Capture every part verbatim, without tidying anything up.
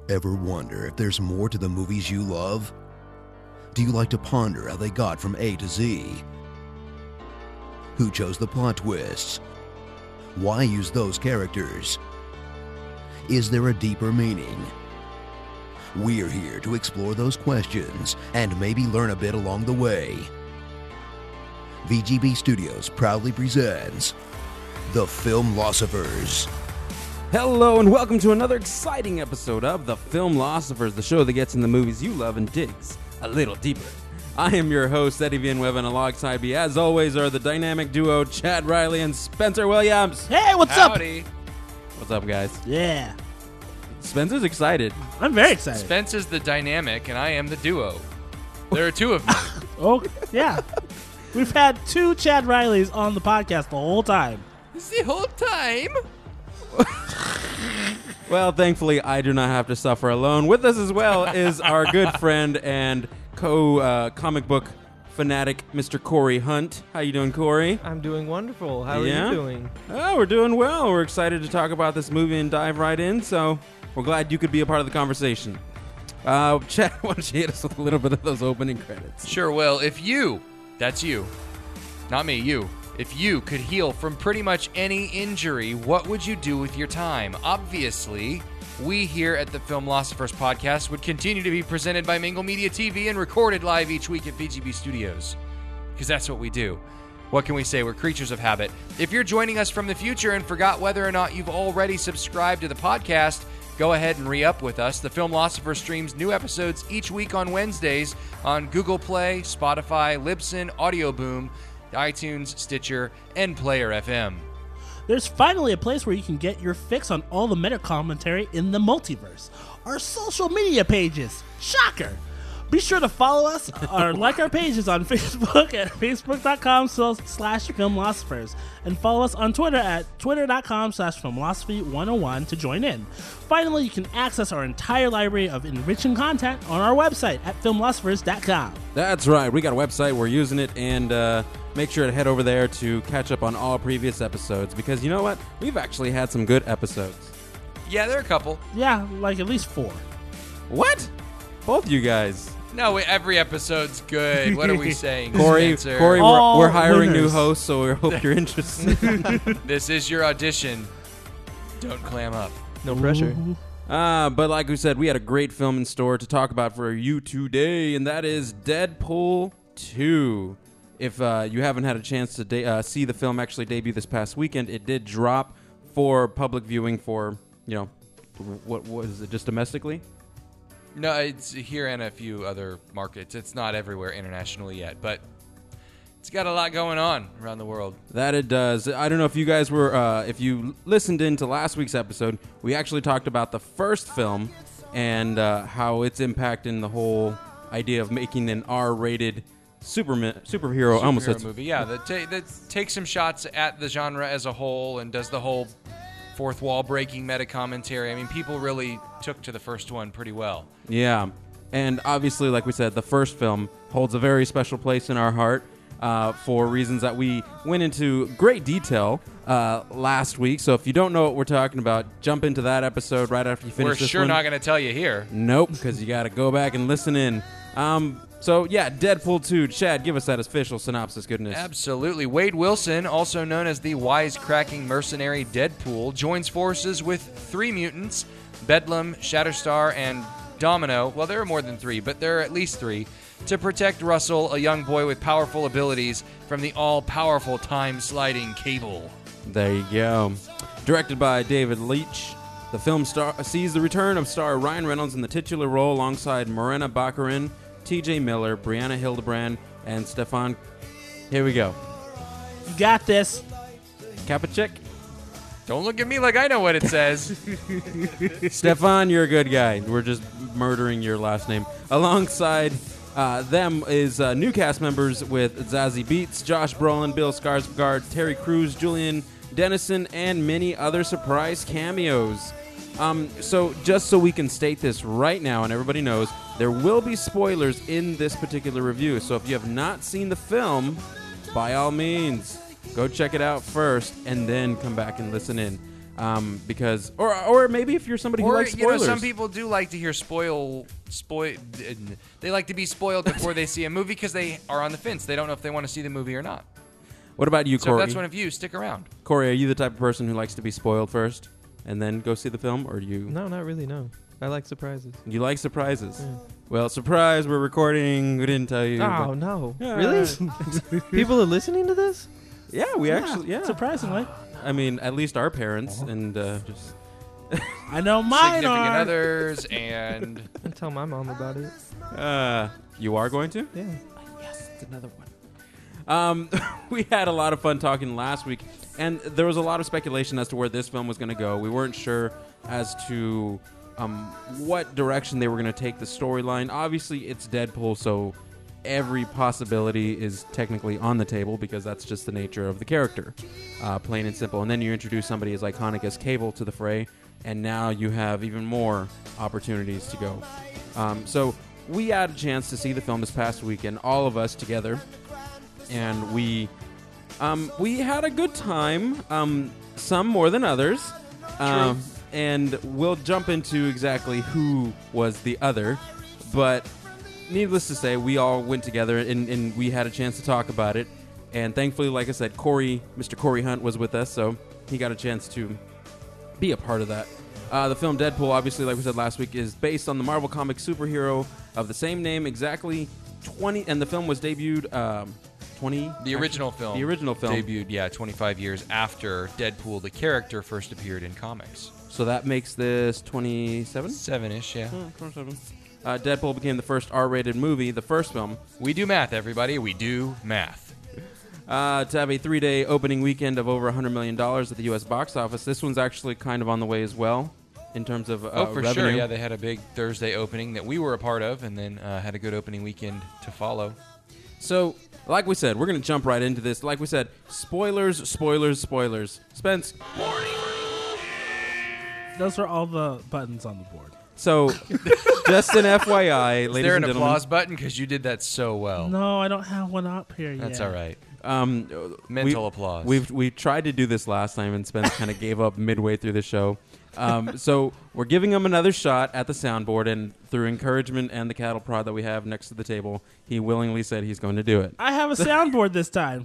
Ever wonder if there's more to the movies you love? Do you like to ponder how they got from A to Z? Who chose the plot twists? Why use those characters? Is there a deeper meaning? We're here to explore those questions and maybe learn a bit along the way. V G B Studios proudly presents The Filmlosophers. Hello and welcome to another exciting episode of The Filmlosophers, the show that gets in the movies you love and digs a little deeper. I am your host, Eddie Villanueva, and alongside me, as always, are the dynamic duo Chad Riley and Spencer Williams. Hey, what's Howdy. up? What's up, guys? Yeah, Spencer's excited. I'm very excited. Spencer's the dynamic, and I am the duo. There are two of me. Oh, yeah. We've had two Chad Rileys on the podcast the whole time. The whole time? Well, thankfully, I do not have to suffer alone. With us as well is our good friend and co-comic uh, book fanatic, Mister Corey Hunt. How you doing, Corey? I'm doing wonderful. How Yeah? are you doing? Oh, we're doing well. We're excited to talk about this movie and dive right in, so we're glad you could be a part of the conversation. Uh, Chad, why don't you hit us with a little bit of those opening credits? Sure, well, if you, that's you, not me, you, if you could heal from pretty much any injury, what would you do with your time? Obviously, we here at the Filmlosophers podcast would continue to be presented by Mingle Media T V and recorded live each week at V G B Studios. Because that's what we do. What can we say? We're creatures of habit. If you're joining us from the future and forgot whether or not you've already subscribed to the podcast, go ahead and re-up with us. The Filmlosopher streams new episodes each week on Wednesdays on Google Play, Spotify, Libsyn, Audio Boom, iTunes, Stitcher, and Player F M. There's finally a place where you can get your fix on all the meta commentary in the multiverse. Our social media pages. Shocker! Be sure to follow us or like our pages on Facebook at facebook.com slash filmlosophers and follow us on Twitter at twitter.com slash filmlosophy101 to join in. Finally, you can access our entire library of enriching content on our website at filmlosophers dot com. That's right. We got a website. We're using it, and uh, make sure to head over there to catch up on all previous episodes because you know what? We've actually had some good episodes. Yeah, there are a couple. Yeah, like at least four. What? Both you guys. No, every episode's good. What are we saying, Corey, Spencer? Corey, we're, All we're hiring winners. new hosts, so we hope you're interested. This is your audition. Don't clam up. No pressure. Uh, but like we said, we had a great film in store to talk about for you today, and that is Deadpool two. If uh, you haven't had a chance to de- uh, see the film actually debut this past weekend, it did drop for public viewing for, you know, what, what is it, just domestically? No, it's here and a few other markets. It's not everywhere internationally yet, but it's got a lot going on around the world. That it does. I don't know if you guys were, uh, if you listened into last week's episode, we actually talked about the first film and uh, how it's impacting the whole idea of making an R-rated Superman, superhero, Superhero almost said- movie, yeah, that, ta- that takes some shots at the genre as a whole and does the whole fourth wall breaking meta commentary. I mean, people really took to the first one pretty well. Yeah, and obviously, like we said, the first film holds a very special place in our heart uh, for reasons that we went into great detail uh, last week. So if you don't know what we're talking about, jump into that episode right after you finish We're this sure one. not going to tell you here. Nope, because you got to go back and listen in. Um, so yeah, Deadpool two. Chad, give us that official synopsis, goodness. Absolutely. Wade Wilson, also known as the wisecracking mercenary Deadpool, joins forces with three mutants, Bedlam, Shatterstar, and Domino. Well, there are more than three, but there are at least three, to protect Russell, a young boy with powerful abilities, from the all-powerful time-sliding Cable. There you go. Directed by David Leitch, the film star sees the return of star Ryan Reynolds in the titular role alongside Morena Baccarin, T J Miller, Brianna Hildebrand, and Stefan. Here we go. You got this. Kapachek. Don't look at me like I know what it says. Stefan, you're a good guy. We're just murdering your last name. Alongside uh, them is uh, new cast members with Zazie Beetz, Josh Brolin, Bill Skarsgård, Terry Crews, Julian Dennison, and many other surprise cameos. Um, so just so we can state this right now and everybody knows, there will be spoilers in this particular review. So if you have not seen the film, by all means, go check it out first and then come back and listen in. Um, because, or or maybe if you're somebody who Or likes you know, spoilers. some people do like to hear spoil, spoil. They like to be spoiled before they see a movie because they are on the fence. They don't know if they want to see the movie or not. What about you, So if Corey? that's one of you, stick around. Corey, are you the type of person who likes to be spoiled first and then go see the film, or do you No, not really. No, I like surprises. you like surprises? Yeah. Well, surprise, we're recording. We didn't tell you. Oh but- no! Yeah. Really? People are listening to this? Yeah, we actually, yeah. Surprisingly. I mean, at least our parents, and uh, just I know mine Significant are. others and I tell my mom about it. uh, you are going to. Yeah. Yes, it's another one. Um, we had a lot of fun talking last week, and there was a lot of speculation as to where this film was going to go. We weren't sure as to um, what direction they were going to take the storyline. Obviously, it's Deadpool, so every possibility is technically on the table because that's just the nature of the character, uh, plain and simple. And then you introduce somebody as iconic as Cable to the fray, and now you have even more opportunities to go. Um, so we had a chance to see the film this past weekend, all of us together, and we um, we had a good time. Um, some more than others, um, and we'll jump into exactly who was the other. But needless to say, we all went together and, and we had a chance to talk about it. And thankfully, like I said, Corey, Mister Corey Hunt was with us, so he got a chance to be a part of that. Uh, the film Deadpool, obviously, like we said last week, is based on the Marvel comic superhero of the same name, exactly twenty, and the film was debuted um, twenty. the original film. The original film. debuted, yeah, twenty-five years after Deadpool, the character, first appeared in comics. So that makes this twenty-seven. Seven-ish, yeah. Oh, twenty-seven. Uh, Deadpool became the first R-rated movie, the first film, We do math, everybody. We do math. uh, to have a three-day opening weekend of over one hundred million dollars at the U S box office. This one's actually kind of on the way as well in terms of uh, Oh, for revenue. sure. Yeah, they had a big Thursday opening that we were a part of, and then uh, had a good opening weekend to follow. So, like we said, we're going to jump right into this. Like we said, spoilers, spoilers, spoilers. Spence, Those are all the buttons on the board. so just an F Y I, Is ladies there and an gentlemen. applause button? Because you did that so well. No, I don't have one up here yet. That's all right. Um, Mental we- applause. We've we tried to do this last time, and Spence kind of gave up midway through the show. Um, so we're giving him another shot at the soundboard, and through encouragement and the cattle prod that we have next to the table, he willingly said he's going to do it. I have a soundboard this time.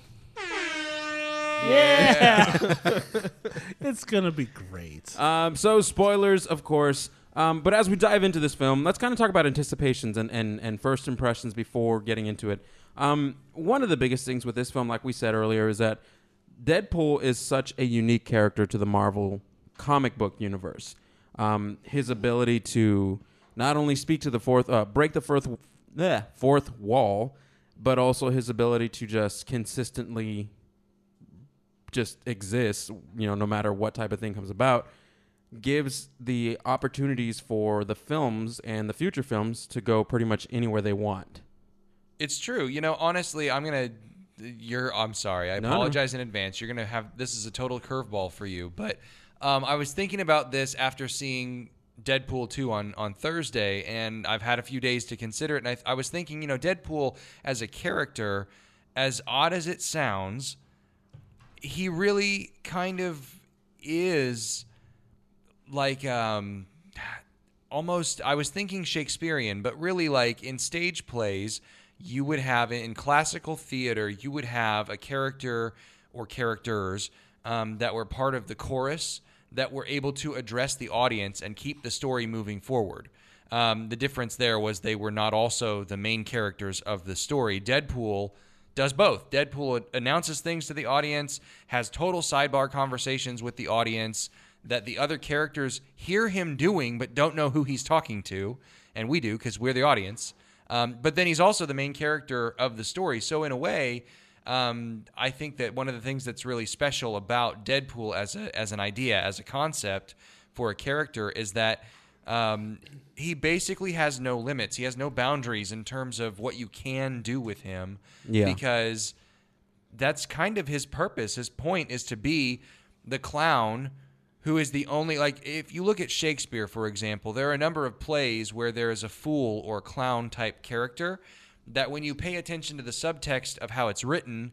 Yeah. It's going to be great. Um, so spoilers, of course. Um, but as we dive into this film, let's kind of talk about anticipations and, and, and first impressions before getting into it. Um, one of the biggest things with this film, like we said earlier, is that Deadpool is such a unique character to the Marvel comic book universe. Um, his ability to not only speak to the fourth, uh, break the fourth, bleh, fourth wall, but also his ability to just consistently just exist, you know, no matter what type of thing comes about, gives the opportunities for the films and the future films to go pretty much anywhere they want. It's true. You know, honestly, I'm gonna. You're. I'm sorry. I No, no. apologize in advance. You're gonna have. This is a total curveball for you. But um, I was thinking about this after seeing Deadpool two on on Thursday, and I've had a few days to consider it. And I, I was thinking, you know, Deadpool as a character, as odd as it sounds, he really kind of is like um, almost. I was thinking Shakespearean, but really like in stage plays. You would have, in classical theater, you would have a character or characters um, that were part of the chorus that were able to address the audience and keep the story moving forward. Um, the difference there was they were not also the main characters of the story. Deadpool does both. Deadpool announces things to the audience, has total sidebar conversations with the audience that the other characters hear him doing but don't know who he's talking to, and we do because we're the audience. Um, but then he's also the main character of the story. So in a way, um, I think that one of the things that's really special about Deadpool as a as an idea, as a concept for a character, is that um, he basically has no limits. He has no boundaries in terms of what you can do with him. Yeah. Because that's kind of his purpose. His point is to be the clown who is the only, like, if you look at Shakespeare, for example, there are a number of plays where there is a fool or clown type character that when you pay attention to the subtext of how it's written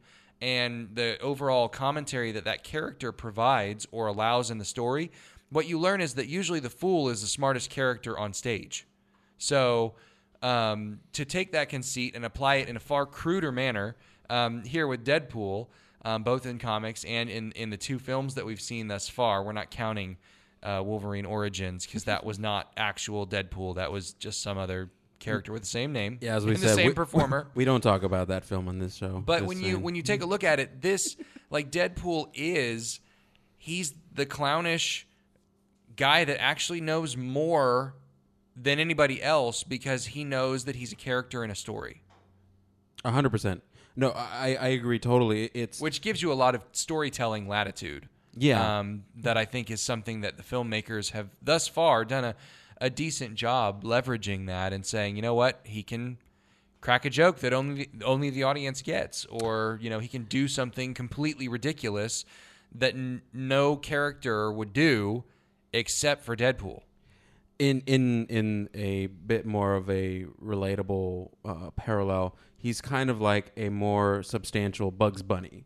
and the overall commentary that that character provides or allows in the story, what you learn is that usually the fool is the smartest character on stage. So um, to take that conceit and apply it in a far cruder manner um, here with Deadpool, um, both in comics and in, in the two films that we've seen thus far, we're not counting uh, Wolverine Origins because that was not actual Deadpool. That was just some other character with the same name, Yeah, as we and said, the same we, performer. We don't talk about that film on this show. But just when you saying. when you take a look at it, this like Deadpool is he's the clownish guy that actually knows more than anybody else because he knows that he's a character in a story, A hundred percent. No, I, I agree totally. It's which gives you a lot of storytelling latitude. Yeah. um, that I think is something that the filmmakers have thus far done a, a decent job leveraging that and saying, you know what, he can crack a joke that only only the audience gets, or you know, he can do something completely ridiculous that n- no character would do except for Deadpool. in in in a bit more of a relatable uh, parallel. He's kind of like a more substantial Bugs Bunny,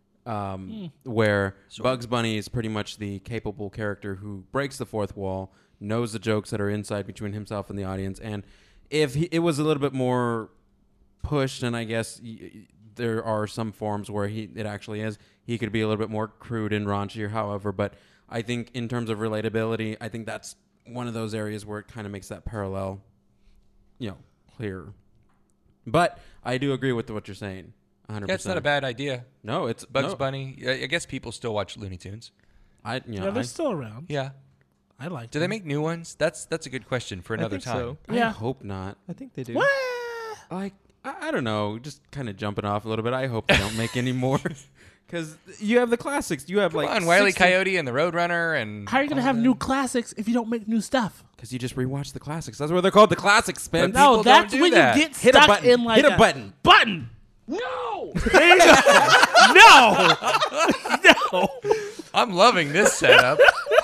um, where Bugs Bunny is pretty much the capable character who breaks the fourth wall, knows the jokes that are inside between himself and the audience, and if he, it was a little bit more pushed, and I guess y- y- there are some forms where he it actually is, he could be a little bit more crude and raunchy, however, but I think in terms of relatability, I think that's one of those areas where it kind of makes that parallel, you know, clearer. But I do agree with what you're saying, one hundred percent. Yeah, it's not a bad idea. No, it's Bugs no, Bunny. I I guess people still watch Looney Tunes. I, you know, Yeah, they're I, still around. Yeah. I like Do they make new ones? That's that's a good question for another I think time. so. I Yeah. hope not. I think they do. What? Like, I, I don't know, just kind of jumping off a little bit. I hope they don't make any more. Because you have the classics. You have Come like on, Wile E. sixty Coyote and the Roadrunner and How are you gonna all have that. new classics if you don't make new stuff? Because you just rewatch the classics. That's why they're called the classics, Spence. But No, people that's don't do when that. you get Hit a stuck button. in like Hit a button. Button. No. There you go. no. No. I'm loving this setup.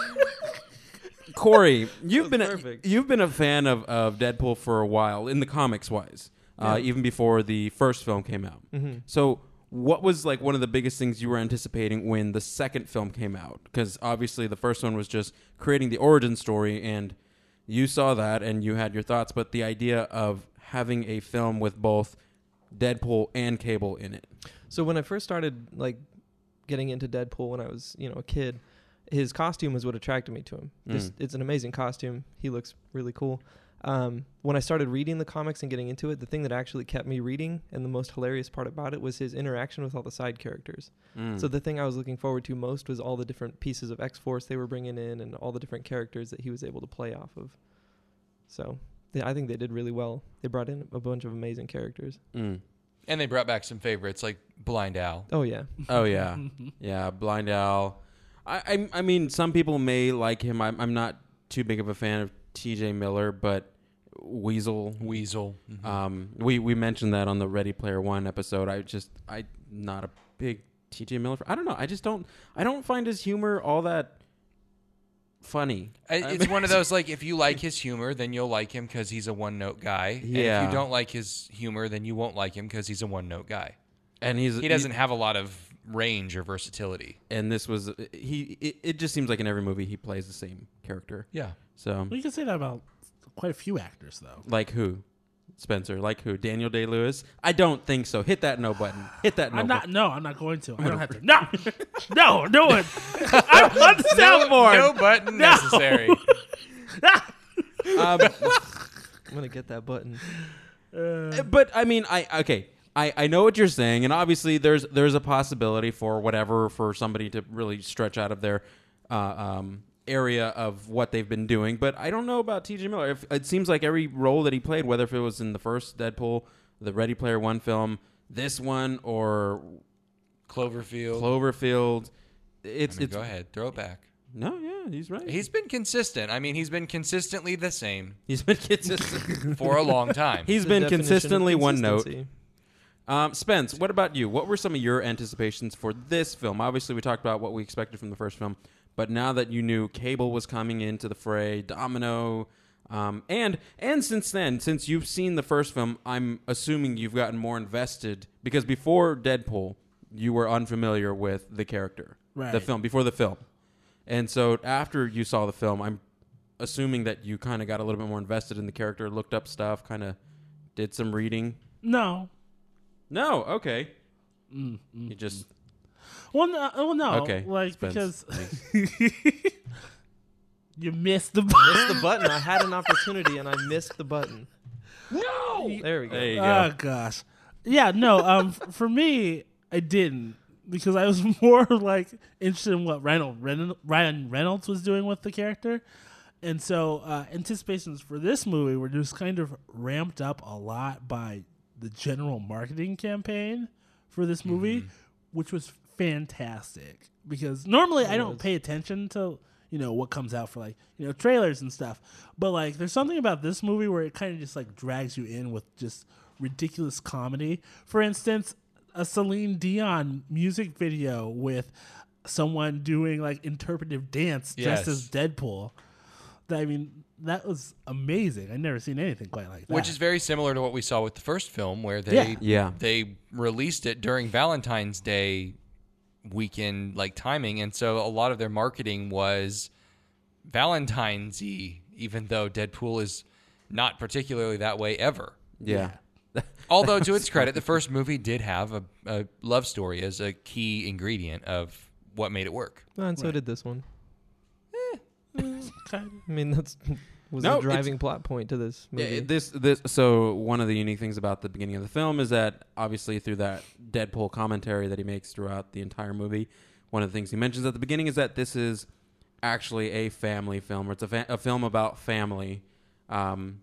Corey, you've been a, perfect. you've been a fan of, of Deadpool for a while in the comics wise, uh, even before the first film came out. Mm-hmm. So, what was like one of the biggest things you were anticipating when the second film came out? Because obviously the first one was just creating the origin story, and you saw that and you had your thoughts. But the idea of having a film with both Deadpool and Cable in it. So when I first started like getting into Deadpool when I was, you know, a kid, his costume was what attracted me to him. Just, Mm. it's an amazing costume. He looks really cool. Um, when I started reading the comics and getting into it, the thing that actually kept me reading and the most hilarious part about it was his interaction with all the side characters. Mm. So the thing I was looking forward to most was all the different pieces of X-Force they were bringing in and all the different characters that he was able to play off of. So they, I think they did really well. They brought in a bunch of amazing characters. Mm. And they brought back some favorites like Blind Al. Oh, yeah. Oh yeah, yeah. Blind Al. I, I I mean, some people may like him. I'm I'm not too big of a fan of T J Miller, but Weasel. Weasel. Mhm. Um, we we mentioned that on the Ready Player One episode. I just I not a big T J Miller. I don't know. I just don't. I don't find his humor all that funny. I- I It's mean- one of those, like, if you like his humor, then you'll like him because he's a one-note guy. And if Yeah. you don't like his humor, then you won't like him because he's a one-note guy. And he's He doesn't have a lot of range or versatility. And this was he. It, it just seems like in every movie he plays the same character. Yeah. So Well, you can say that about quite a few actors, though. like who? Spencer, like who? Daniel Day-Lewis? I don't think so. Hit that no button. Hit that no I'm button. not. No, I'm not going to. I don't have to. No, no, do it. I'm on the soundboard. No button No. necessary. Um, I'm going to get that button. but I mean, I okay. I, I know what you're saying, and obviously there's there's a possibility for whatever for somebody to really stretch out of their uh, um, area of what they've been doing. But I don't know about T J Miller. If, it seems like every role that he played, whether if it was in the first Deadpool, the Ready Player One film, this one, or Cloverfield. Cloverfield, I it's mean, it's go ahead. Throw it back. no, yeah, he's right. He's been consistent. I mean, he's been consistently the same he's been consistent. for a long time. He's The been definition of consistently one note. consistency. Um, Spence, what about you? What were some of your anticipations for this film? Obviously, we talked about what we expected from the first film, but now that you knew Cable was coming into the fray, Domino, um, and and since then, since you've seen the first film, I'm assuming you've gotten more invested because before Deadpool, you were unfamiliar with the character, Right. the film before the film, and so after you saw the film, I'm assuming that you kind of got a little bit more invested in the character, looked up stuff, kind of did some reading. No. No, okay. Mm, mm, You just Well, no, well, no. Okay, Like, Spence, because you missed the Missed button. the button. I had an opportunity and I missed the button. No! There we go. there you go. Oh, gosh. Yeah, no, um, f- for me, I didn't. Because I was more, like, interested in what Ryan Reynolds, Ryan Reynolds was doing with the character. And so uh, anticipations for this movie were just kind of ramped up a lot by the general marketing campaign for this movie, Mm-hmm. which was fantastic. Because normally I It don't was. pay attention to, you know, what comes out for, like, you know, trailers and stuff. But, like, there's something about this movie where it kind of just, like, drags you in with just ridiculous comedy. For instance, a Celine Dion music video with someone doing, like, interpretive dance dressed Yes. as Deadpool. That, I mean, that was amazing. I'd never seen anything quite like that. Which is very similar to what we saw with the first film, where they Yeah. Yeah. they released it during Valentine's Day weekend like timing, and so a lot of their marketing was Valentine's-y, even though Deadpool is not particularly that way ever. Yeah. Although, to its credit, the first movie did have a, a love story as a key ingredient of what made it work. Oh, and so Right. did this one. kind of- I mean, that's was No, a it's- driving plot point to this Yeah, movie. it- this this so one of the unique things about the beginning of the film is that obviously through that Deadpool commentary that he makes throughout the entire movie, one of the things he mentions at the beginning is that this is actually a family film, or it's a, fa- a film about family. Um,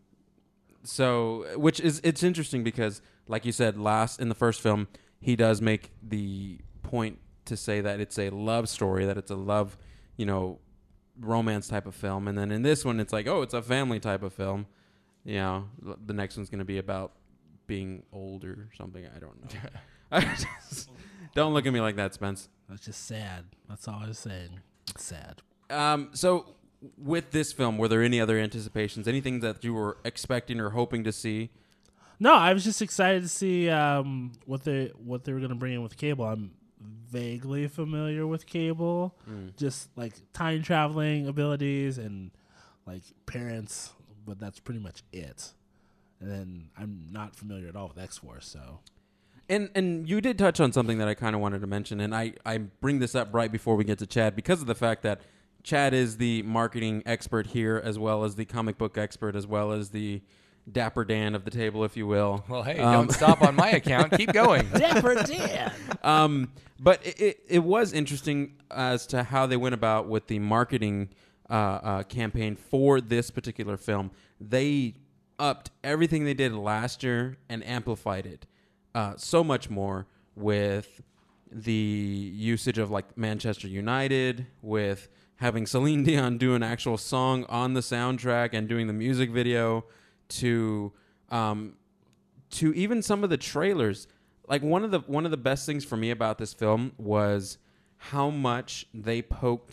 so which is it's interesting because, like you said, last in the first film, he does make the point to say that it's a love story, that it's a love, you know, romance type of film, and then in this one it's like, oh, it's a family type of film. You know, l- the next one's going to be about being old or something. I don't know. I just- don't look at me like that, Spence. That's just sad. That's all I was saying. It's sad. Um, so with this film, were there any other anticipations? Anything that you were expecting or hoping to see? No, I was just excited to see um, what they what they were going to bring in with Cable. I'm vaguely familiar with Cable, just like time traveling abilities and like parents, but that's pretty much it. And then I'm not familiar at all with X-Force, so And and you did touch on something that I kind of wanted to mention, and I, I bring this up right before we get to Chad because of the fact that Chad is the marketing expert here, as well as the comic book expert, as well as the Dapper Dan of the table, if you will. Well, hey, Um, don't stop on my account. Keep going. Dapper Dan. um, but it, it, it was interesting as to how they went about with the marketing uh, uh, campaign for this particular film. They upped everything they did last year and amplified it uh, so much more with the usage of like Manchester United, with having Celine Dion do an actual song on the soundtrack and doing the music video, to um, to even some of the trailers. Like one of the one of the best things for me about this film was how much they poked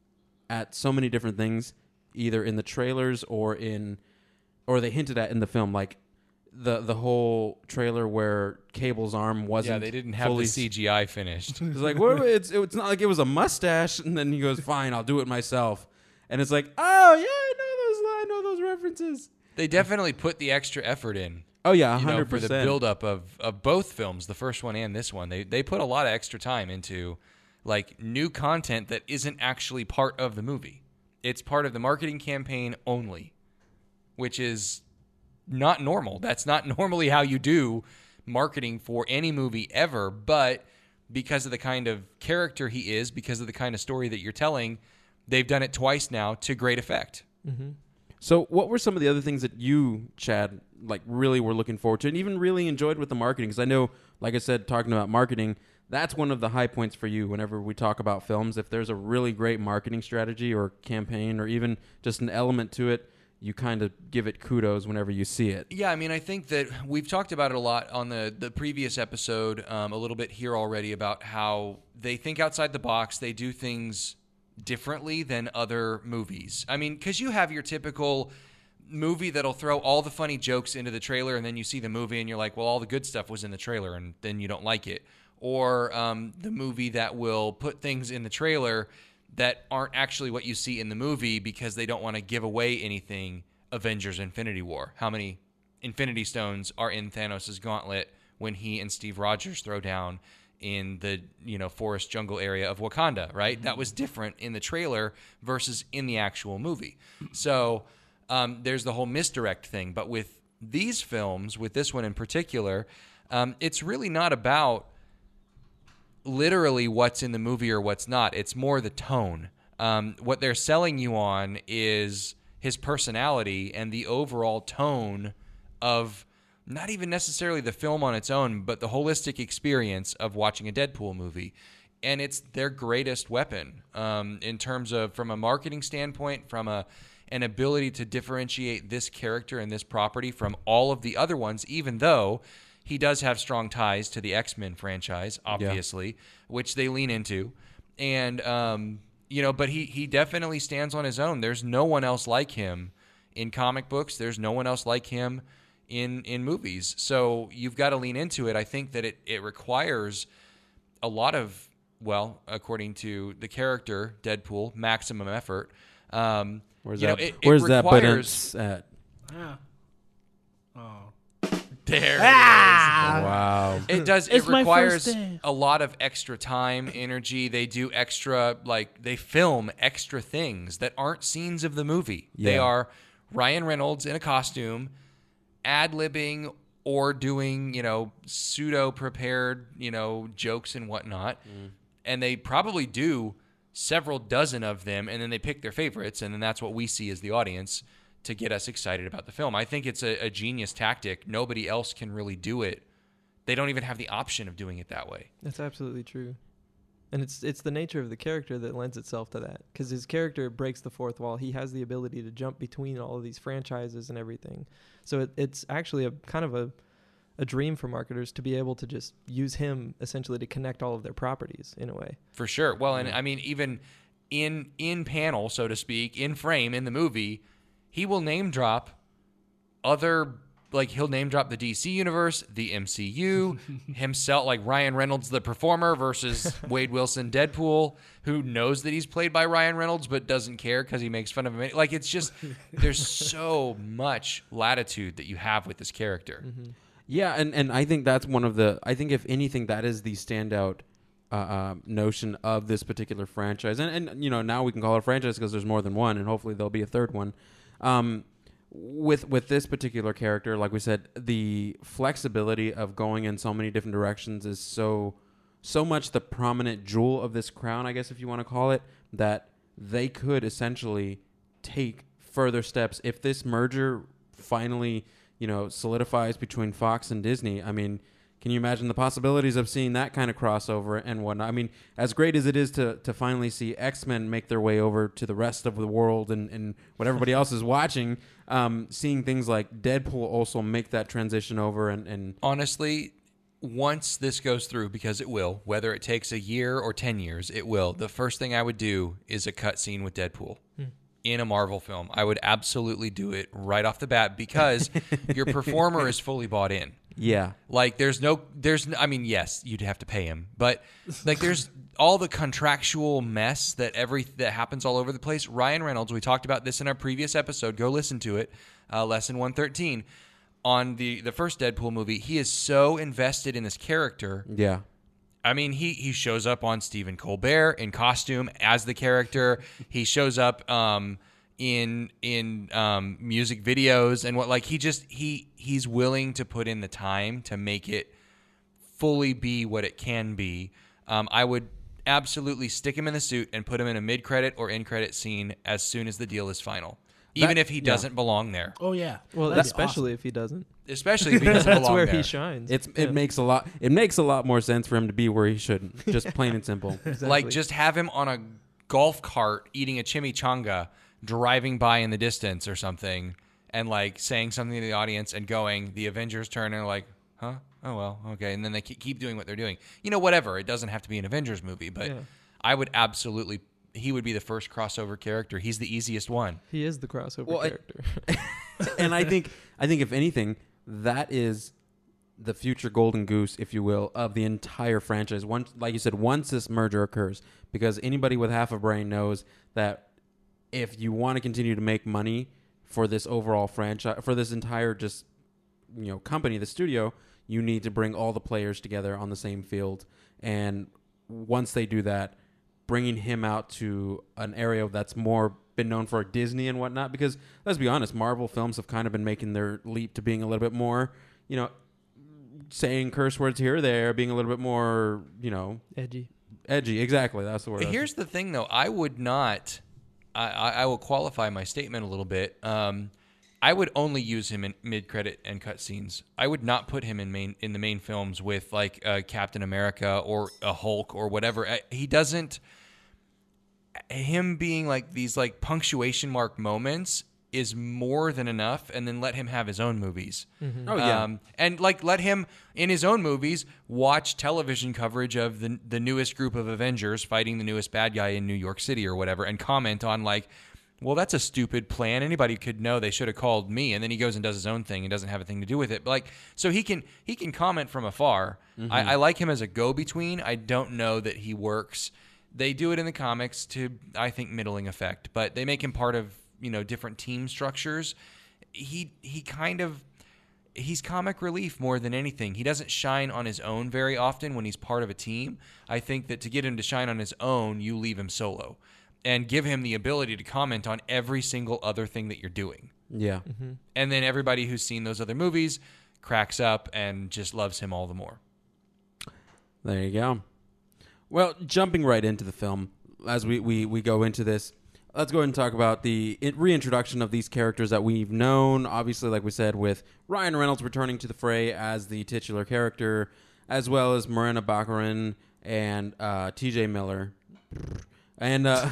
at so many different things, either in the trailers or in or they hinted at in the film, like the the whole trailer where Cable's arm wasn't. Yeah, they didn't have fully the C G I finished. It's like, well, it's it's not like it was a mustache, and then he goes, "Fine, I'll do it myself," and it's like, oh yeah, I know those I know those references. They definitely put the extra effort in. Oh yeah, You know, hundred for the percent. buildup of, of both films, the first one and this one, they they put a lot of extra time into like new content that isn't actually part of the movie. It's part of the marketing campaign only, which is not normal. That's not normally how you do marketing for any movie ever, but because of the kind of character he is, because of the kind of story that you're telling, they've done it twice now to great effect. Mm-hmm. So, what were some of the other things that you, Chad, like really were looking forward to, and even really enjoyed with the marketing? Because I know, like I said, talking about marketing, that's one of the high points for you whenever we talk about films. If there's a really great marketing strategy or campaign, or even just an element to it, you kind of give it kudos whenever you see it. Yeah, I mean, I think that we've talked about it a lot on the, the previous episode, um, a little bit here already, about how they think outside the box, they do things differently than other movies. I mean, because you have your typical movie that'll throw all the funny jokes into the trailer, and then you see the movie and you're like, well, all the good stuff was in the trailer, and then you don't like it. or um, the movie that will put things in the trailer that aren't actually what you see in the movie because they don't want to give away anything. Avengers Infinity War. How many Infinity Stones are in Thanos' gauntlet when he and Steve Rogers throw down in the, you know, forest jungle area of Wakanda, right? Mm-hmm. That was different in the trailer versus in the actual movie. So um, there's the whole misdirect thing. But with these films, with this one in particular, um, it's really not about literally what's in the movie or what's not. It's more the tone. Um, what they're selling you on is his personality and the overall tone of not even necessarily the film on its own, but the holistic experience of watching a Deadpool movie. And it's their greatest weapon um, in terms of, from a marketing standpoint, from a an ability to differentiate this character and this property from all of the other ones, even though he does have strong ties to the X-Men franchise, obviously, yeah. which they lean into. And, um, you know, but he, he definitely stands on his own. There's no one else like him in comic books. There's no one else like him in, in movies. So you've got to lean into it. I think that it, it requires a lot of, well, according to the character, Deadpool, maximum effort. Um, where's you that, know, it, where's it that requires, at? Yeah. Oh. There Ah! it is. Wow. It does. It's it my requires first day. a lot of extra time, energy. They do extra, like, they film extra things that aren't scenes of the movie. They Yeah. are Ryan Reynolds in a costume, ad-libbing or doing, you know, pseudo-prepared, you know, jokes and whatnot. Mm. And they probably do several dozen of them, and then they pick their favorites, and then that's what we see as the audience to get us excited about the film. I think it's a, a genius tactic. Nobody else can really do it. They don't even have the option of doing it that way. That's absolutely true. And it's it's the nature of the character that lends itself to that. Because his character breaks the fourth wall. He has the ability to jump between all of these franchises and everything. So it, it's actually a kind of a, a dream for marketers to be able to just use him essentially to connect all of their properties in a way. For sure. Well, and I mean, even in in panel, so to speak, in frame, in the movie, he will name drop other, like he'll name drop the D C universe, the M C U, himself, like Ryan Reynolds, the performer, versus Wade Wilson, Deadpool, who knows that he's played by Ryan Reynolds but doesn't care because he makes fun of him. Like, it's just, there's so much latitude that you have with this character. Mm-hmm. Yeah, and, and I think that's one of the, I think if anything, that is the standout uh, uh, notion of this particular franchise. And, and, you know, now we can call it a franchise because there's more than one, and hopefully there'll be a third one. Um, with with this particular character, like we said, the flexibility of going in so many different directions is so so much the prominent jewel of this crown, I guess if you want to call it, that they could essentially take further steps if this merger finally, you know, solidifies between Fox and Disney. I mean, can you imagine the possibilities of seeing that kind of crossover and whatnot? I mean, as great as it is to, to finally see X-Men make their way over to the rest of the world and, and what everybody else is watching, um, seeing things like Deadpool also make that transition over. And, and honestly, once this goes through, because it will, whether it takes a year or ten years, it will. The first thing I would do is a cut scene with Deadpool. Hmm. In a Marvel film. I would absolutely do it right off the bat because your performer is fully bought in. Yeah. Like there's no, there's, no, I mean, yes, you'd have to pay him, but like there's all the contractual mess that every, that happens all over the place. Ryan Reynolds, we talked about this in our previous episode. Go listen to it. Uh, lesson one thirteen on the, the first Deadpool movie. He is so invested in this character. Yeah. I mean, he, he shows up on Stephen Colbert in costume as the character. He shows up um, in in um, music videos and what like he just he he's willing to put in the time to make it fully be what it can be. Um, I would absolutely stick him in the suit and put him in a mid credit or in credit scene as soon as the deal is final, even that, if he yeah. doesn't belong there. Oh yeah. Well, That'd be especially awesome. if he doesn't. Especially if he doesn't That's belong where there. he shines. It's Yeah. it makes a lot it makes a lot more sense for him to be where he shouldn't. Just plain and simple. Exactly. Like, just have him on a golf cart eating a chimichanga, driving by in the distance or something, and, like, saying something to the audience and going, the Avengers turn, and they're like, huh? Oh, well, okay. And then they keep doing what they're doing. You know, whatever. It doesn't have to be an Avengers movie, but Yeah. I would absolutely... He would be the first crossover character. He's the easiest one. He is the crossover Well, I- character. And I think I think if anything, that is the future golden goose, if you will, of the entire franchise. Once, like you said, once this merger occurs, because anybody with half a brain knows that if you want to continue to make money for this overall franchise, for this entire just you know company, the studio, you need to bring all the players together on the same field. And once they do that, bringing him out to an area that's more been known for Disney and whatnot, because let's be honest, Marvel films have kind of been making their leap to being a little bit more, you know, saying curse words here or there, being a little bit more, you know, Edgy. edgy. Exactly, that's the word. Here's the thing, though. I would not. I, I, I will qualify my statement a little bit. Um, I would only use him in mid-credit and cutscenes. I would not put him in main in the main films with like uh, Captain America or a Hulk or whatever. I, he doesn't. Him being like these like punctuation mark moments is more than enough, and then let him have his own movies. Mm-hmm. Oh yeah, Um, and like let him in his own movies watch television coverage of the the newest group of Avengers fighting the newest bad guy in New York City or whatever, and comment on like, well, that's a stupid plan. Anybody could know they should have called me. And then he goes and does his own thing and doesn't have a thing to do with it. But like, so he can he can comment from afar. Mm-hmm. I, I like him as a go-between. I don't know that he works. They do it in the comics to, I think, middling effect, but they make him part of, you know, different team structures. He he kind of he's comic relief more than anything. He doesn't shine on his own very often when he's part of a team. I think that to get him to shine on his own, you leave him solo and give him the ability to comment on every single other thing that you're doing. yeah. Mm-hmm. And then everybody who's seen those other movies cracks up and just loves him all the more. There you go. Well, jumping right into the film, as we, we, we go into this, let's go ahead and talk about the reintroduction of these characters that we've known. Obviously, like we said, with Ryan Reynolds returning to the fray as the titular character, as well as Morena Baccarin and uh, T J Miller. And uh,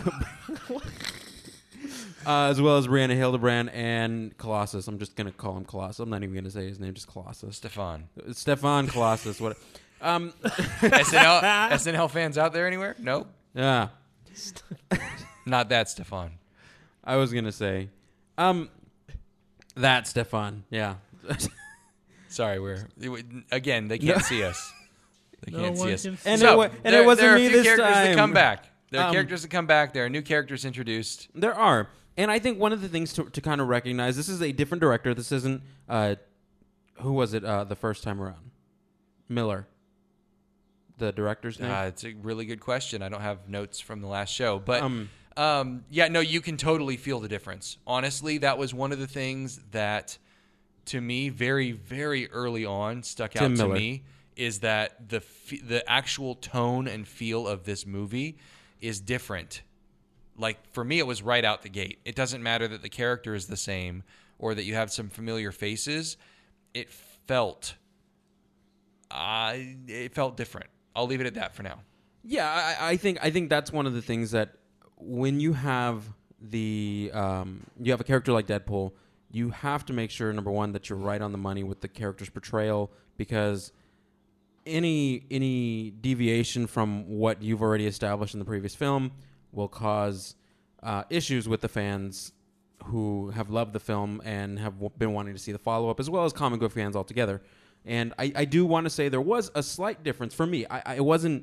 uh, as well as Brianna Hildebrand and Colossus. I'm just going to call him Colossus. I'm not even going to say his name, just Colossus. Stefan. Stefan Colossus. What? Um, S N L, S N L fans out there anywhere? Nope. yeah. Not that Stefan. I was gonna say, um, that Stefan, yeah. Sorry, we're again. They can't see us. They No can't one see us. can And So, it wa- and there, it wasn't there are me a few this characters time. that come back. There are Um, characters that come back. There are new characters introduced. There are, and I think one of the things to, to kind of recognize, this is a different director. This isn't, uh, who was it uh, the first time around? Miller, the director's name. Uh, it's a really good question. I don't have notes from the last show, but Um, um, yeah, no, you can totally feel the difference. Honestly, that was one of the things that, to me, very, very early on, stuck out Tim to Miller. me. Is that the f- the actual tone and feel of this movie is different. Like, for me, it was right out the gate. It doesn't matter that the character is the same or that you have some familiar faces. It felt, uh, it felt different. I'll leave it at that for now. Yeah, I, I think I think that's one of the things that when you have the um, you have a character like Deadpool, you have to make sure, number one, that you're right on the money with the character's portrayal, because any any deviation from what you've already established in the previous film will cause uh, issues with the fans who have loved the film and have w- been wanting to see the follow-up, as well as comic book fans altogether. And I, I do want to say there was a slight difference for me. I, I, it wasn't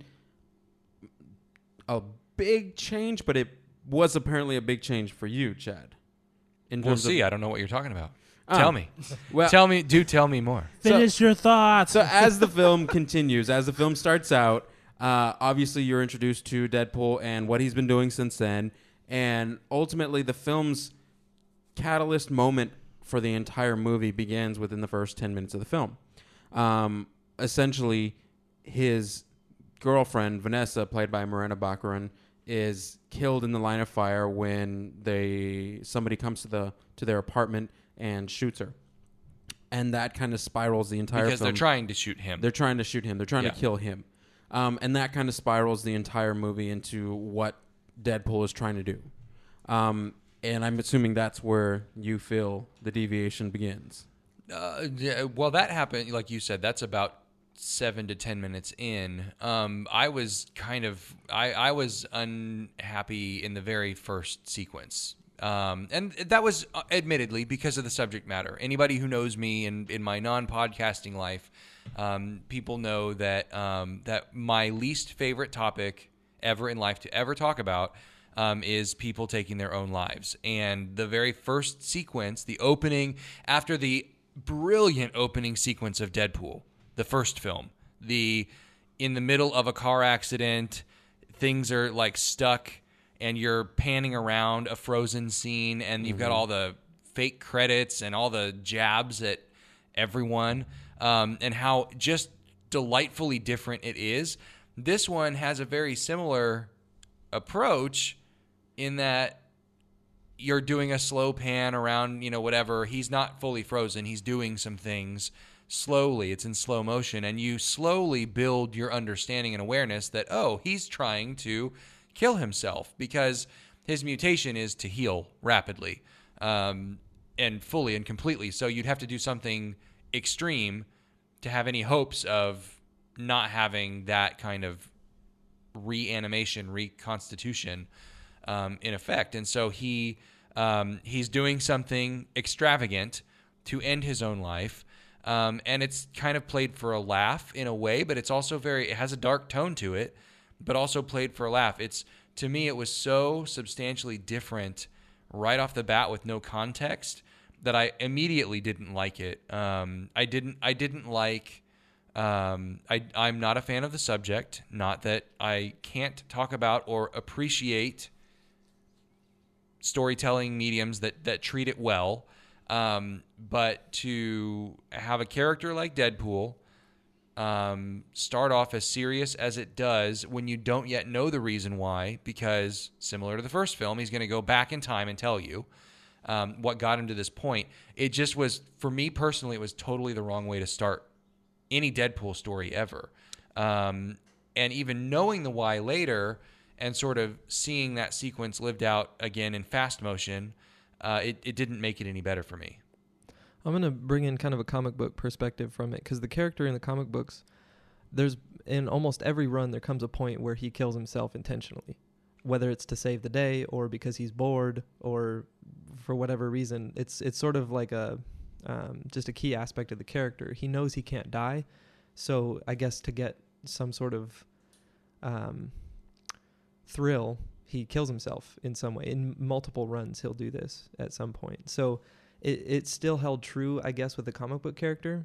a big change, but it was apparently a big change for you, Chad. In We'll terms see. Of, I don't know what you're talking about. Oh. Tell me. well, tell me. Do tell me more. Finish your thoughts. So as the film continues, as the film starts out, uh, obviously you're introduced to Deadpool and what he's been doing since then, and ultimately the film's catalyst moment for the entire movie begins within the first ten minutes of the film. Um, essentially, his girlfriend, Vanessa, played by Morena Baccarin, is killed in the line of fire when they somebody comes to the to their apartment and shoots her. And that kind of spirals the entire Because film. they're trying to shoot him. They're trying to shoot him. They're trying Yeah. to kill him. Um, and that kind of spirals the entire movie into what Deadpool is trying to do. Um, and I'm assuming that's where you feel the deviation begins. Uh, yeah, well, that happened, like you said, that's about seven to ten minutes in. Um, I was kind of, I, I was unhappy in the very first sequence. Um, and that was uh, admittedly because of the subject matter. Anybody who knows me in, in my non-podcasting life, um, people know that um, that my least favorite topic ever in life to ever talk about um, is people taking their own lives. And the very first sequence, the opening, after the brilliant opening sequence of Deadpool, the first film, the in the middle of a car accident, things are like stuck, and you're panning around a frozen scene, and you've got all the fake credits and all the jabs at everyone, um, and how just delightfully different it is. This one has a very similar approach in that you're doing a slow pan around, you know, whatever. He's not fully frozen. He's doing some things slowly. It's in slow motion, and you slowly build your understanding and awareness that, oh, he's trying to kill himself because his mutation is to heal rapidly um, and fully and completely. So you'd have to do something extreme to have any hopes of not having that kind of reanimation, reconstitution um, in effect. And so he um, he's doing something extravagant to end his own life. Um, and it's kind of played for a laugh in a way, but it's also very, it has a dark tone to it, but also played for a laugh. It's, to me, it was so substantially different right off the bat with no context that I immediately didn't like it. Um, I didn't, I didn't like, um, I, I'm not a fan of the subject, not that I can't talk about or appreciate storytelling mediums that, that treat it well. Um, but to have a character like Deadpool um, start off as serious as it does when you don't yet know the reason why, because similar to the first film, he's going to go back in time and tell you um, what got him to this point. It just was, for me personally, it was totally the wrong way to start any Deadpool story ever. Um, and even knowing the why later and sort of seeing that sequence lived out again in fast motion, Uh, it, it didn't make it any better for me. I'm going to bring in kind of a comic book perspective from it, because the character in the comic books, there's in almost every run, there comes a point where he kills himself intentionally, whether it's to save the day or because he's bored or for whatever reason. It's it's sort of like a um, just a key aspect of the character. He knows he can't die, so I guess to get some sort of um, thrill, he kills himself in some way. In multiple runs, he'll do this at some point. So it, it still held true, I guess, with the comic book character.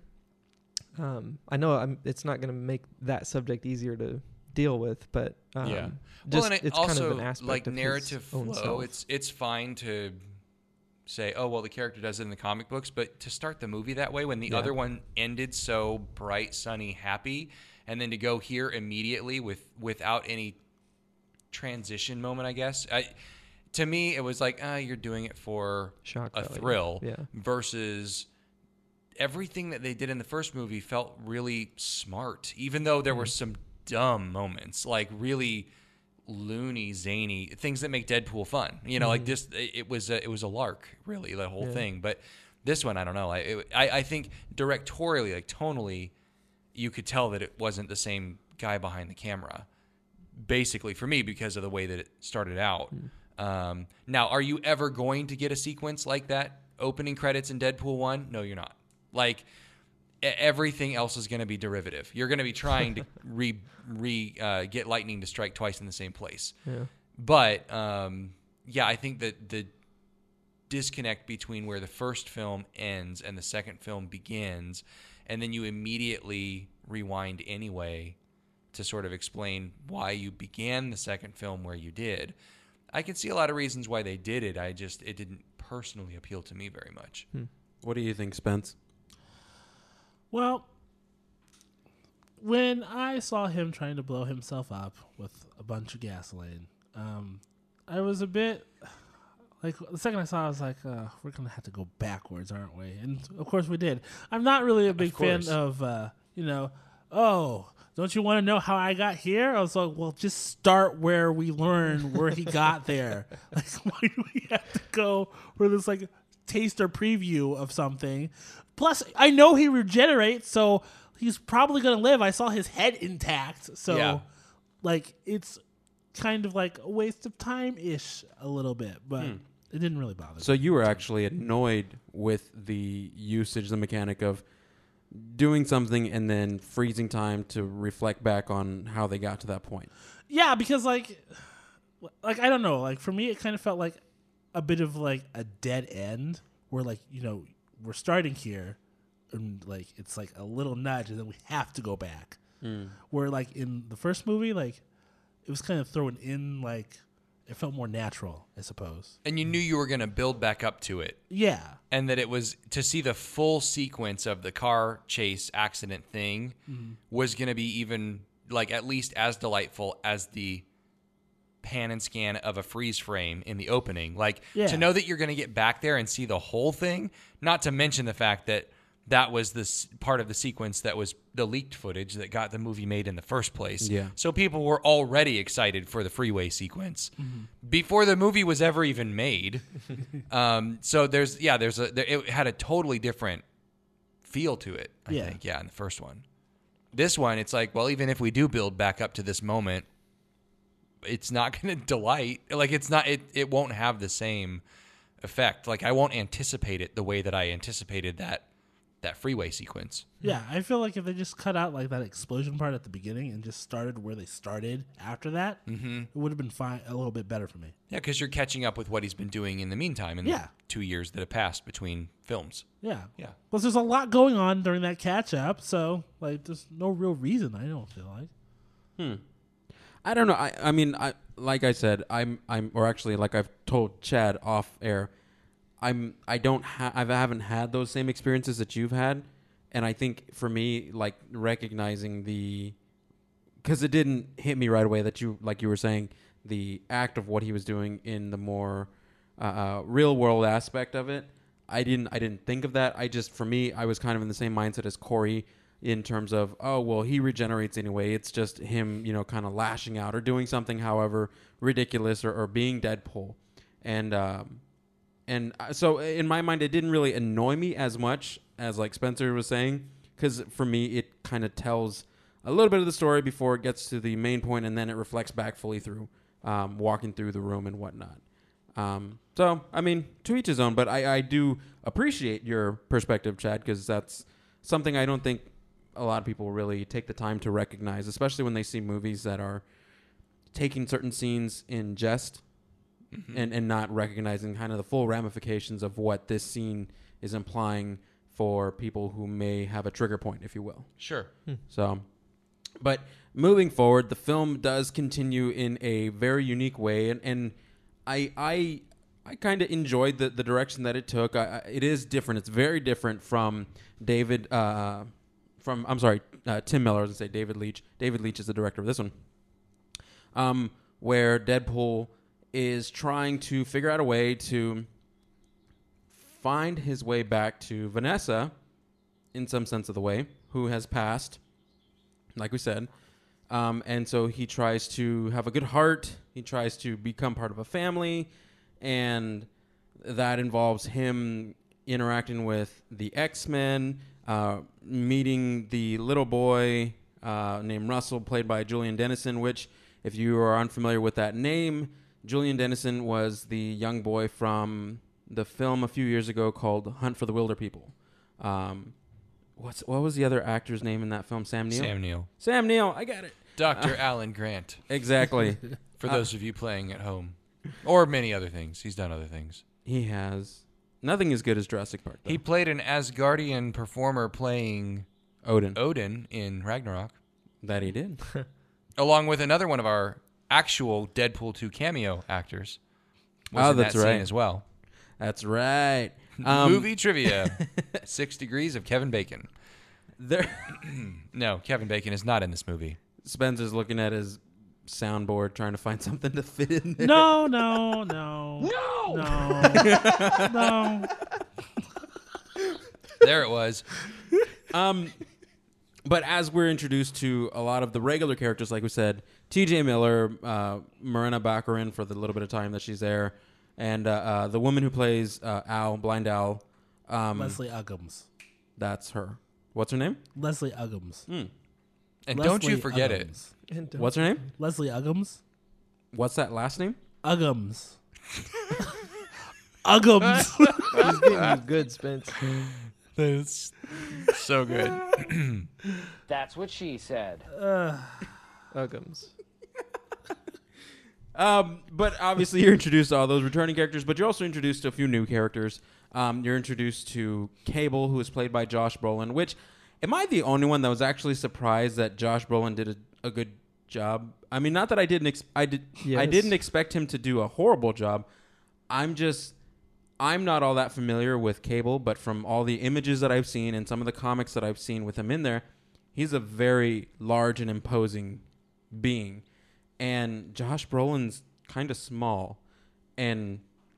Um, I know I'm, it's not going to make that subject easier to deal with, but um, yeah, just, well, and it it's also, kind of an aspect like of narrative his own flow. self. It's it's fine to say, oh well, the character does it in the comic books, but to start the movie that way when the Yeah. other one ended so bright, sunny, happy, and then to go here immediately with without any transition moment, I guess. I, to me, it was like, ah, you're doing it for Shock a value. thrill, Yeah. versus everything that they did in the first movie felt really smart, even though there were some dumb moments, like really loony, zany things that make Deadpool fun. You know, like this, it, it was a, it was a lark, really, the whole Yeah. thing. But this one, I don't know. I, it, I I think directorially, like tonally, you could tell that it wasn't the same guy behind the camera. Basically, for me, because of the way that it started out. Mm. Um, now, are you ever going to get a sequence like that? Opening credits in Deadpool one? No, you're not. Like, e- everything else is going to be derivative. You're going to be trying to re, re uh, get lightning to strike twice in the same place. Yeah. But, um, yeah, I think that the disconnect between where the first film ends and the second film begins, and then you immediately rewind anyway to sort of explain why you began the second film where you did. I can see a lot of reasons why they did it. I just, it didn't personally appeal to me very much. Hmm. What do you think, Spence? Well, when I saw him trying to blow himself up with a bunch of gasoline, um, I was a bit like, the second I saw it, I was like, uh, we're going to have to go backwards, aren't we? And of course we did. I'm not really a big fan of, uh, you know, oh, don't you want to know how I got here? I was like, well, just start where we learn where he got there. Like, why do we have to go for this, like, taster preview of something? Plus, I know he regenerates, so he's probably going to live. I saw his head intact. So, Yeah. like, it's kind of like a waste of time-ish a little bit. But Hmm. It didn't really bother me. So you were actually annoyed with the usage, the mechanic of doing something and then freezing time to reflect back on how they got to that point. Yeah, because like, like I don't know. Like for me, it kind of felt like a bit of like a dead end, where like you know we're starting here, and like it's like a little nudge, and then we have to go back. Mm. Where like in the first movie, like it was kind of thrown in like. It felt more natural, I suppose. And you knew you were going to build back up to it. Yeah. And that it was to see the full sequence of the car chase accident thing mm-hmm. was going to be even like at least as delightful as the pan and scan of a freeze frame in the opening. Like yeah. to know that you're going to get back there and see the whole thing, not to mention the fact that that was this part of the sequence that was the leaked footage that got the movie made in the first place. Yeah. So people were already excited for the freeway sequence mm-hmm. before the movie was ever even made. um, so there's, yeah, there's a, there, it had a totally different feel to it, I yeah. think. Yeah, in the first one. This one, it's like, well, even if we do build back up to this moment, it's not going to delight. Like, it's not, it, it won't have the same effect. Like, I won't anticipate it the way that I anticipated that that freeway sequence. Yeah, I feel like if they just cut out like that explosion part at the beginning and just started where they started after that, mm-hmm. it would have been fine, a little bit better for me. Yeah, because you're catching up with what he's been doing in the meantime in yeah. the two years that have passed between films. Yeah. Yeah. Plus, there's a lot going on during that catch up, so like there's no real reason, I don't feel like. Hmm. I don't know. I, I mean, I like I said, I'm I'm or actually like I've told Chad off air, I'm I don't have I haven't had those same experiences that you've had, and I think for me, like recognizing the, because it didn't hit me right away that you like you were saying the act of what he was doing in the more uh, uh, real world aspect of it. I didn't I didn't think of that. I just for me I was kind of in the same mindset as Corey in terms of oh well he regenerates anyway. It's just him you know kind of lashing out or doing something however ridiculous or, or being Deadpool, and. Um, And so in my mind, it didn't really annoy me as much as like Spencer was saying, because for me, it kind of tells a little bit of the story before it gets to the main point, and then it reflects back fully through um, walking through the room and whatnot. Um, so, I mean, to each his own, but I, I do appreciate your perspective, Chad, because that's something I don't think a lot of people really take the time to recognize, especially when they see movies that are taking certain scenes in jest. Mm-hmm. And, and not recognizing kind of the full ramifications of what this scene is implying for people who may have a trigger point, if you will. Sure. Hmm. So, but moving forward, the film does continue in a very unique way, and, and I I I kind of enjoyed the, the direction that it took. I, I, it is different. It's very different from David. Uh, from I'm sorry, uh, Tim Miller. I was gonna say David Leitch. David Leitch is the director of this one. Um, where Deadpool is trying to figure out a way to find his way back to Vanessa, in some sense of the way, who has passed, like we said. Um, and so he tries to have a good heart. He tries to become part of a family. And that involves him interacting with the X-Men, uh, meeting the little boy uh, named Russell, played by Julian Dennison, which, if you are unfamiliar with that name, Julian Dennison was the young boy from the film a few years ago called Hunt for the Wilder People. Um, what's what was the other actor's name in that film? Sam Neill? Sam Neill. Sam Neill, I got it. Doctor Uh, Alan Grant. Exactly. For Uh, those of you playing at home. Or many other things. He's done other things. He has. Nothing as good as Jurassic Park, though. He played an Asgardian performer playing Odin. Odin in Ragnarok. That he did. Along with another one of our actual Deadpool two cameo actors. Was Oh, in that's that scene right. as well. That's right. Um, Movie trivia. Six Degrees of Kevin Bacon. There. No, Kevin Bacon is not in this movie. Spencer's looking at his soundboard trying to find something to fit in there. No, no, no. No! No. No. There it was. Um, but as we're introduced to a lot of the regular characters, like we said, T J Miller, uh, Marina Baccarin for the little bit of time that she's there, and uh, uh, the woman who plays uh, Al, Blind Al. Um, Leslie Uggams. That's her. What's her name? Leslie Uggams. Mm. And Leslie don't you forget it. Uggams. And don't- What's her name? Leslie Uggams. What's that last name? Uggams. Uggums. He's getting you good, Spence. That's so good. That's what she said. Uggums. Um, but obviously you're introduced to all those returning characters, but you're also introduced to a few new characters. Um, you're introduced to Cable, who is played by Josh Brolin, which, am I the only one that was actually surprised that Josh Brolin did a, a good job? I mean, not that I didn't ex- I did I Yes. didn't expect him to do a horrible job. I'm just I'm not all that familiar with Cable, but from all the images that I've seen and some of the comics that I've seen with him in there, he's a very large and imposing being. And Josh Brolin's kind of small, and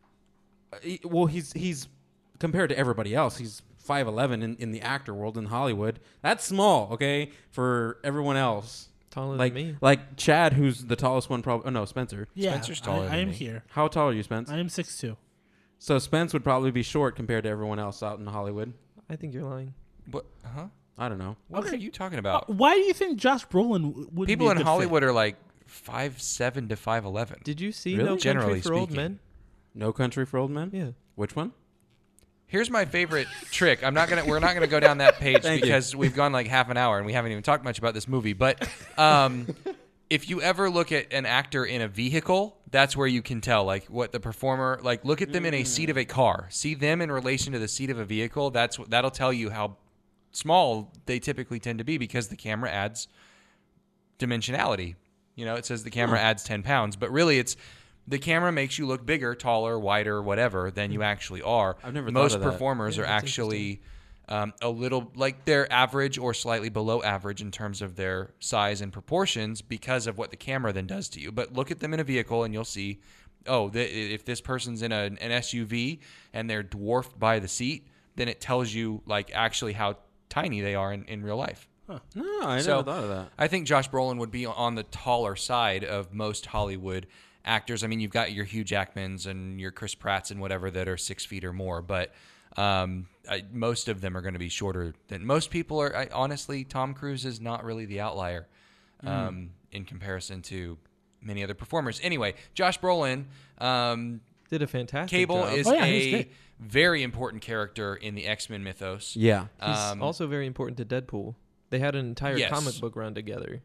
uh, he, well, he's he's compared to everybody else, he's five eleven in, in the actor world in Hollywood. That's small, okay, for everyone else. Taller Like than me. like Chad, who's the tallest one, probably. Oh no, Spencer. Yeah, Spencer's taller I, than I am me. here. How tall are you, Spence? I am six two. So Spence would probably be short compared to everyone else out in Hollywood. I think you're lying. What? Huh? I don't know. What Okay. are you talking Uh, about? why do you think Josh Brolin would People be a in good Hollywood fit? are like five seven to five eleven. Did you see Really? No Generally Country for Old speaking. Men? No Country for Old Men? Yeah. Which one? Here's my favorite trick. I'm not gonna. We're not gonna go down that page Thank you. because we've gone like half an hour and we haven't even talked much about this movie. But um, if you ever look at an actor in a vehicle, that's where you can tell like what the performer like. Look at them in a seat of a car. See them in relation to the seat of a vehicle. That's that'll tell you how small they typically tend to be because the camera adds dimensionality. You know, it says the camera adds ten pounds, but really it's the camera makes you look bigger, taller, wider, whatever than you actually are. I've never thought Most of that. performers Yeah, are that's actually um, a little like they're average or slightly below average in terms of their size and proportions because of what the camera then does to you. But look at them in a vehicle and you'll see, oh, the, if this person's in a, an S U V and they're dwarfed by the seat, then it tells you like actually how tiny they are in, in real life. No, I So, never thought of that. I think Josh Brolin would be on the taller side of most Hollywood actors. I mean, you've got your Hugh Jackmans and your Chris Pratts and whatever that are six feet or more, but um, I, most of them are going to be shorter than most people are. I, honestly, Tom Cruise is not really the outlier um, in comparison to many other performers. Anyway, Josh Brolin, um, Did a fantastic Cable job. is Oh, yeah, he's a great. very important character in the X-Men mythos. Yeah. He's Um, also very important to Deadpool. They had an entire Yes. comic book run together.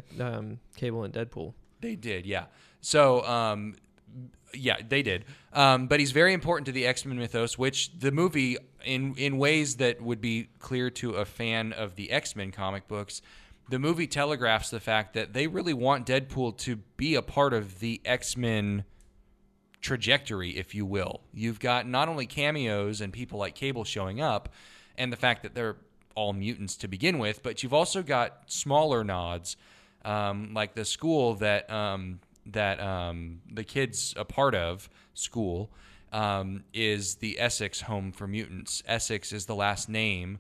Um, Cable and Deadpool. They did, yeah. So, um, yeah, they did. Um, but he's very important to the X-Men mythos, which the movie, in in ways that would be clear to a fan of the X-Men comic books, the movie telegraphs the fact that they really want Deadpool to be a part of the X-Men trajectory, if you will. You've got not only cameos and people like Cable showing up, and the fact that they're all mutants to begin with, but you've also got smaller nods, um, like the school that um, that um, the kids a part of, school, um, is the Essex Home for Mutants. Essex is the last name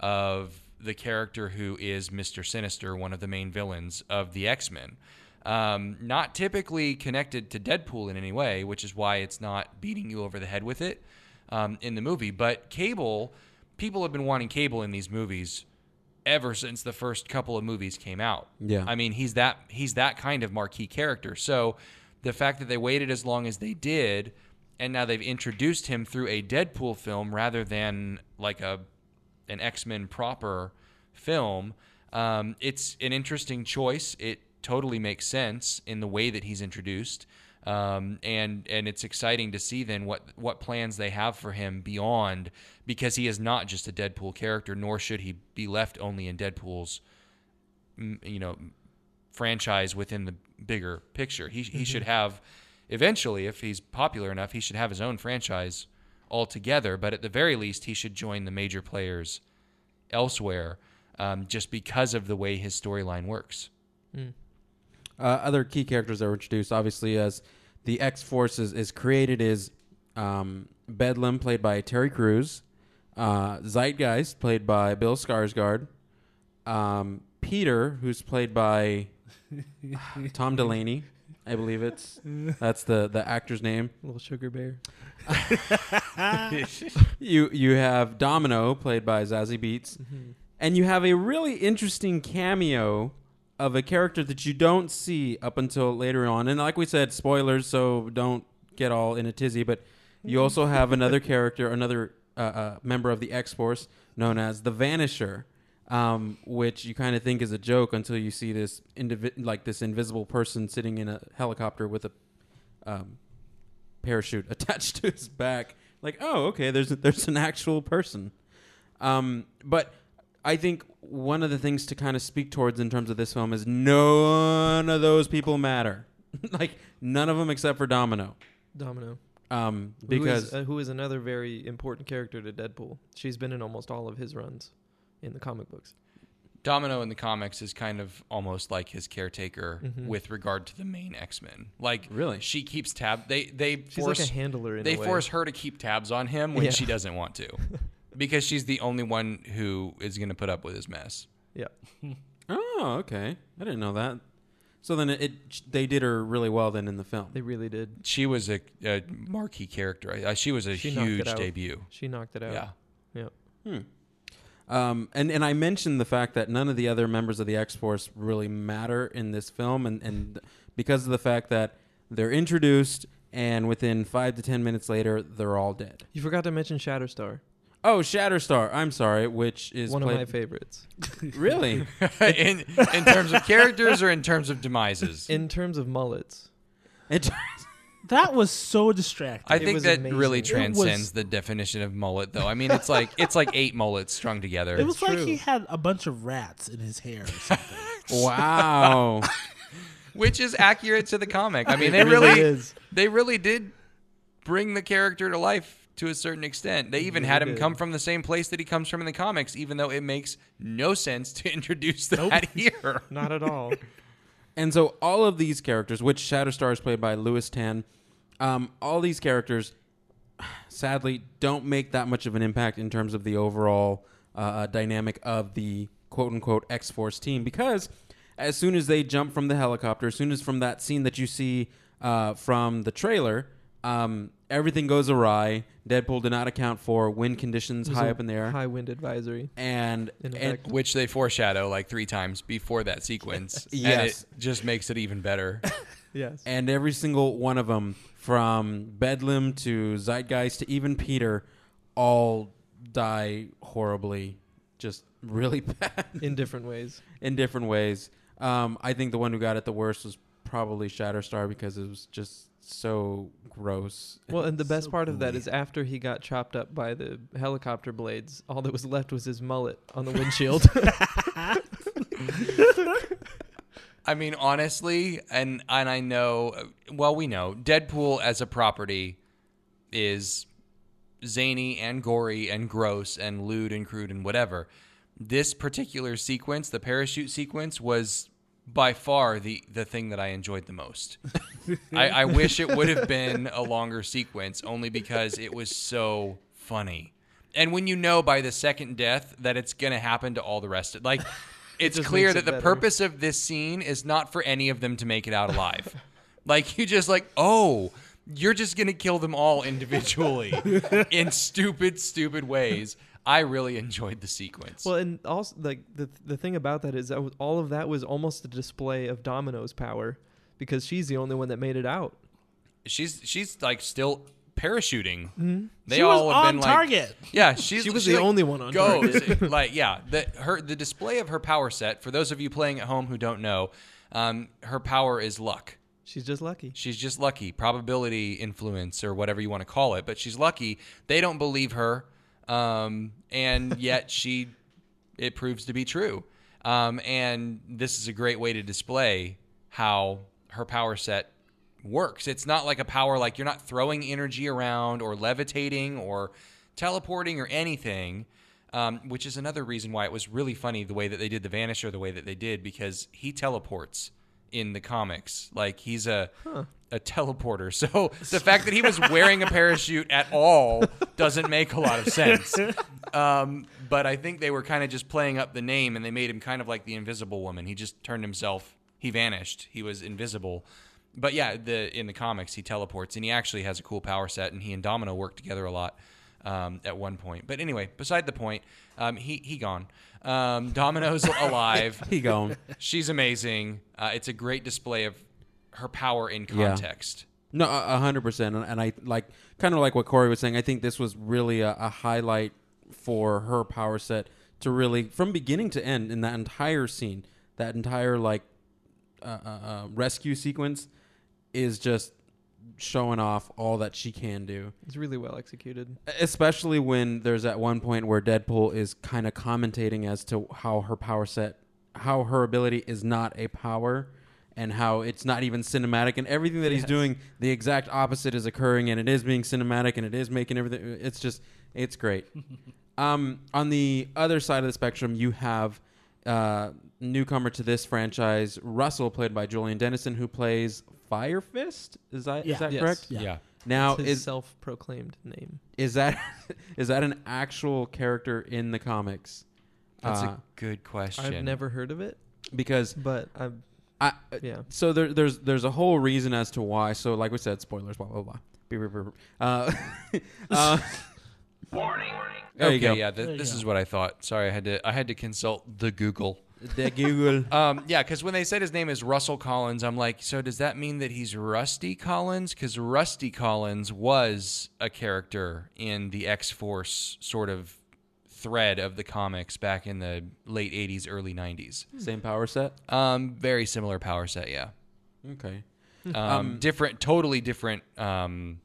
of the character who is Mister Sinister, one of the main villains of the X-Men. Um, not typically connected to Deadpool in any way, which is why it's not beating you over the head with it um, in the movie. But Cable, people have been wanting Cable in these movies ever since the first couple of movies came out. Yeah. I mean, he's that he's that kind of marquee character. So the fact that they waited as long as they did, and now they've introduced him through a Deadpool film rather than like a an X-Men proper film, um, it's an interesting choice. It totally makes sense in the way that he's introduced, um, and and it's exciting to see then what what plans they have for him beyond, because he is not just a Deadpool character, nor should he be left only in Deadpool's mm, you know franchise within the bigger picture. He he should have eventually, if he's popular enough, he should have his own franchise altogether. But at the very least, he should join the major players elsewhere, um, just because of the way his storyline works. Uh, other key characters that were introduced, obviously, as the X-Force is, is created, is um, Bedlam, played by Terry Crews, uh, Zeitgeist, played by Bill Skarsgård, um, Peter, who's played by Tom Delaney, I believe it's that's the, the actor's name. Little sugar bear. You you have Domino, played by Zazie Beetz, and you have a really interesting cameo of a character that you don't see up until later on. And like we said, spoilers, so don't get all in a tizzy. But You also have another character, another uh, uh, member of the X-Force known as the Vanisher, um, which you kind of think is a joke until you see this indivi- like this invisible person sitting in a helicopter with a um, parachute attached to his back. Like, oh, okay, there's a, there's an actual person. Um, but I think one of the things to kind of speak towards in terms of this film is none of those people matter. Like, none of them except for Domino. Domino. Um, Who because is, uh, who is another very important character to Deadpool. She's been in almost all of his runs in the comic books. Domino in the comics is kind of almost like his caretaker Mhm. with regard to the main X-Men. Like, Really? she keeps tab. They they She's force like a handler in they a way. force her to keep tabs on him when Yeah. she doesn't want to, because she's the only one who is going to put up with his mess. Yeah. oh, okay, I didn't know that. So then it, it they did her really well then in the film. They really did. She was a, a marquee character. Uh, she was a She knocked it huge out. debut. She knocked it out. Yeah. Yep. Hmm. Um, and, and I mentioned the fact that none of the other members of the X-Force really matter in this film, and, and because of the fact that they're introduced, and within five to ten minutes later, they're all dead. You forgot to mention Shatterstar. Oh, Shatterstar. I'm sorry, which is One of played- my favorites. Really? in in terms of characters or in terms of demises? In terms of mullets. It- That was so distracting. I It think was that amazing. really It transcends was- the definition of mullet, though. I mean, it's like it's like eight mullets strung together. it was like true. he had a bunch of rats in his hair or something. wow. Which is accurate to the comic. I mean, they It really, is. they really did bring the character to life to a certain extent. They even Really had him did. come from the same place that he comes from in the comics, even though it makes no sense to introduce that here. Not at all. And so all of these characters, which Shatterstar is played by Louis Tan, um, all these characters, sadly, don't make that much of an impact in terms of the overall uh, dynamic of the quote-unquote X-Force team, because as soon as they jump from the helicopter, as soon as from that scene that you see uh, from the trailer, um, everything goes awry. Deadpool did not account for wind conditions There's high a up in the air. High wind advisory. And, In and effect. Which they foreshadow like three times before that sequence. And Yes. it just makes it even better. Yes. And every single one of them, from Bedlam to Zeitgeist to even Peter, all die horribly, just really bad In different ways. in different ways. Um, I think the one who got it the worst was probably Shatterstar, because it was just so gross. Well, and the best So part of that gooey. is after he got chopped up by the helicopter blades, all that was left was his mullet on the windshield. I mean, honestly, and and I know, well, we know Deadpool as a property is zany and gory and gross and lewd and crude and whatever. This particular sequence, the parachute sequence, was by far the, the thing that I enjoyed the most. I, I wish it would have been a longer sequence, only because it was so funny. And when you know by the second death that it's going to happen to all the rest of like, it's just clear makes that it the better. purpose of this scene is not for any of them to make it out alive. Like, you just like, oh, you're just going to kill them all individually in stupid, stupid ways. I really enjoyed the sequence. Well, and also, like, the the thing about that is that was- all of that was almost a display of Domino's power, because she's the only one that made it out. she's she's like still parachuting. Mm-hmm. They She all was have on been target. like, yeah, she's She was she, the like, only one on goes target. like, yeah, the her the display of her power set. For those of you playing at home who don't know, um, her power is luck. She's just lucky. She's just lucky, probability influence or whatever you want to call it. But she's lucky. They don't believe her, um, and yet she, it proves to be true. Um, and this is a great way to display how her power set works. It's not like a power like you're not throwing energy around or levitating or teleporting or anything. Um, which is another reason why it was really funny the way that they did the Vanisher the way that they did, because he teleports in the comics. Like, he's a a teleporter. So the fact that he was wearing a parachute at all doesn't make a lot of sense. Um, but I think they were kind of just playing up the name, and they made him kind of like the Invisible Woman. He just turned himself, he vanished. He was invisible. But yeah, the in the comics, he teleports, and he actually has a cool power set, and he and Domino work together a lot um, at one point. But anyway, beside the point, um, he, he gone. Um, Domino's alive. He gone. She's amazing. Uh, it's a great display of her power in Yeah. context. No, a a hundred percent, and and I like kind of like what Corey was saying. I think this was really a, a highlight for her power set to really, from beginning to end, in that entire scene, that entire like uh, uh, uh, rescue sequence is just showing off all that she can do. It's really well executed. Especially when there's at one point where Deadpool is kind of commentating as to how her power set, how her ability is not a power, and how it's not even cinematic, and everything that he's Yes. doing, the exact opposite is occurring, and it is being cinematic, and it is making everything. It's just, it's great. um, on the other side of the spectrum, you have uh, newcomer to this franchise, Russell, played by Julian Dennison, who plays Fire Fist. Is that Yeah. is that Yes. correct? Yeah. Yeah. Now It's his is self-proclaimed name. is that is that an actual character in the comics? That's Uh, a good question. I've never heard of it, because but I've I yeah. so there, there's there's a whole reason as to why. So like we said, spoilers, blah blah blah. Beep, beep, beep, beep. Uh, uh, Warning. there you okay, go. yeah, th- There you this go. is what I thought. Sorry, I had to I had to consult the Google. The Google. Um, yeah, because when they said his name is Russell Collins, I'm like, so does that mean that he's Rusty Collins? Because Rusty Collins was a character in the X-Force sort of thread of the comics back in the late eighties, early nineties. Same power set. Um, very similar power set, yeah. Okay. Um, Um, different, totally different, um,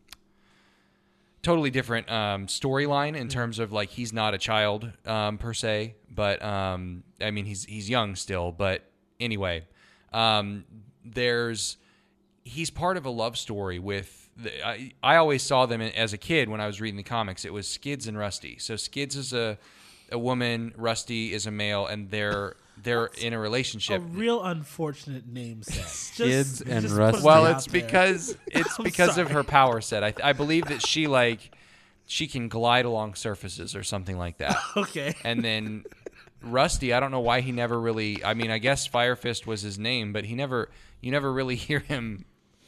totally different um, storyline in terms of like he's not a child um, per se, but um, I mean he's he's young still. But anyway, um, there's he's part of a love story with. The, I, I always saw them as a kid when I was reading the comics. It was Skids and Rusty. So Skids is a a woman, Rusty is a male, and they're they're in a A relationship. real unfortunate name set. Just- Kids and just Rusty. putting Well, it it's out there. because it's I'm because of sorry. her power set. I, I believe that she like she can glide along surfaces or something like that. Okay. And then Rusty, I don't know why he never really. I mean, I guess Fire Fist was his name, but he never. You never really hear him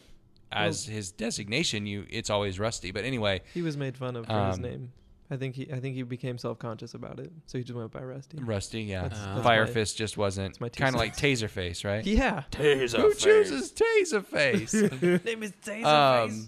as his designation. You, it's always Rusty. But anyway, He was made fun of for his Um, name. I think he I think he became self-conscious about it, so he just went by Rusty. Rusty, yeah, That's- that's Fire my- Fist just wasn't that's my two kind of like cents. Taserface, right? Yeah. Who chooses Taserface? Name is Um,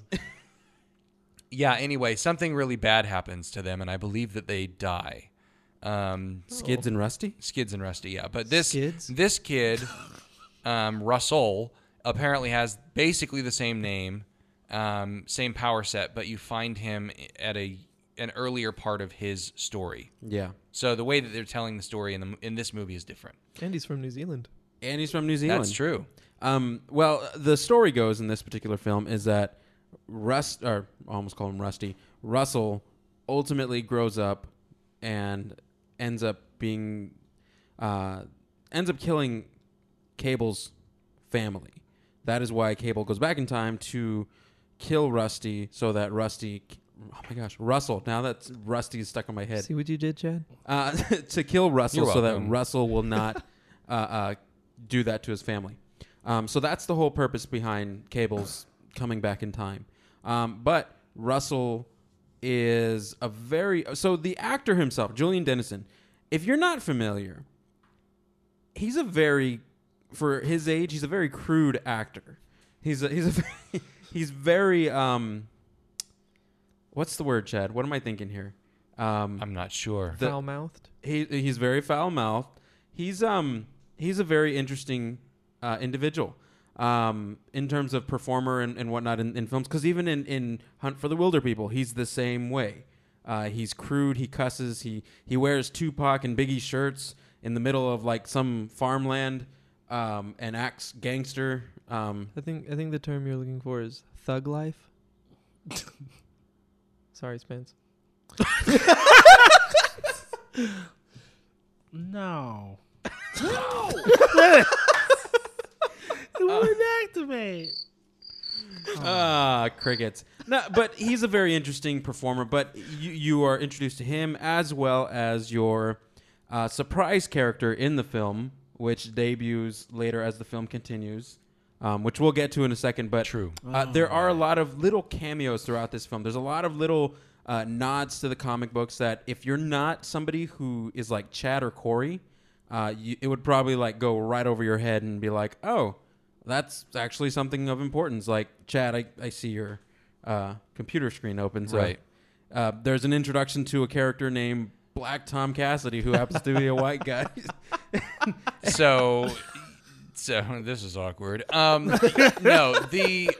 yeah, anyway, something really bad happens to them, and I believe that they die. Um, Skids and Rusty. Skids and Rusty, yeah. But this Skids? this kid, um, Russell, apparently has basically the same name, um, same power set, but you find him at a an earlier part of his story. Yeah. So the way that they're telling the story in the in this movie is different. And he's from New Zealand. And he's from New Zealand. That's true. Um, well, the story goes in this particular film is that Rust, or I almost call him Rusty, Russell ultimately grows up and ends up being, uh, ends up killing Cable's family. That is why Cable goes back in time to kill Rusty so that Rusty, oh my gosh, Russell, now that Rusty is stuck in my head, See what you did, Chad? uh, to kill Russell You're so that welcome. Russell will not uh, uh, do that to his family. Um, so that's the whole purpose behind Cable's coming back in time. Um, but Russell is a very... So the actor himself, Julian Dennison, if you're not familiar, he's a very... For his age, he's a very crude actor. He's a, he's a very, he's very... Um, what's the word, Chad? What am I thinking here? Um, I'm not sure. The- Foul-mouthed. he he's very foul mouthed. He's um he's a very interesting uh, individual um, in terms of performer and, and whatnot in, in films. Because even in, in Hunt for the Wilder People, he's the same way. Uh, he's crude. He cusses. He he wears Tupac and Biggie shirts in the middle of like some farmland um, and acts gangster. Um, I think I think the term you're looking for is thug life. Sorry, Spence. No. It wouldn't activate. Ah, crickets. No, but he's a very interesting performer. But you you are introduced to him as well as your uh, surprise character in the film, which debuts later as the film continues, um, which we'll get to in a second. But True. uh, there are a lot of little cameos throughout this film. There's a lot of little uh, nods to the comic books that if you're not somebody who is like Chad or Corey, uh, you, it would probably like go right over your head and be like, oh. that's actually something of importance. Like, Chad, I, I see your uh, computer screen open. So, Right. Uh, there's an introduction to a character named Black Tom Cassidy, who happens to be a white guy. So, so this is awkward. Um, no, the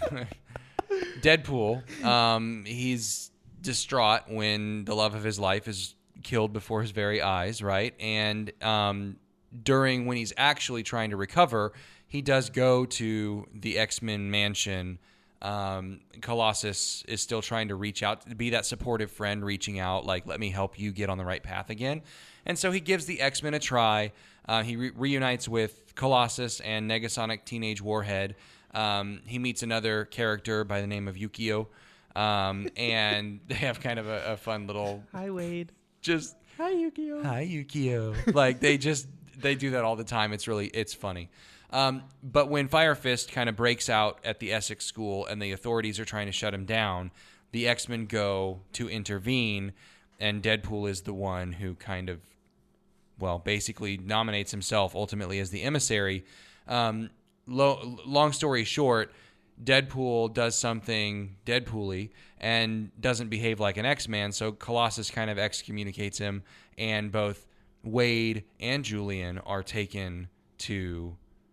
Deadpool. Um, he's distraught when the love of his life is killed before his very eyes, right? And um, during when he's actually trying to recover, he does go to the X-Men mansion. Um, Colossus is still trying to reach out, to be that supportive friend, reaching out, like, let me help you get on the right path again. And so he gives the X-Men a try. Uh, he re- reunites with Colossus and Negasonic Teenage Warhead. Um, he meets another character by the name of Yukio. Um, and they have kind of a, a fun little, Hi, Wade. just, Hi, Yukio. hi, Yukio. Like, they just, they do that all the time. It's really, it's funny. Um, but when Fire Fist kind of breaks out at the Essex school and the authorities are trying to shut him down, the X-Men go to intervene, and Deadpool is the one who kind of, well, basically nominates himself ultimately as the emissary. Um, lo- long story short, Deadpool does something Deadpool-y and doesn't behave like an X-Man, so Colossus kind of excommunicates him, and both Wade and Julian are taken to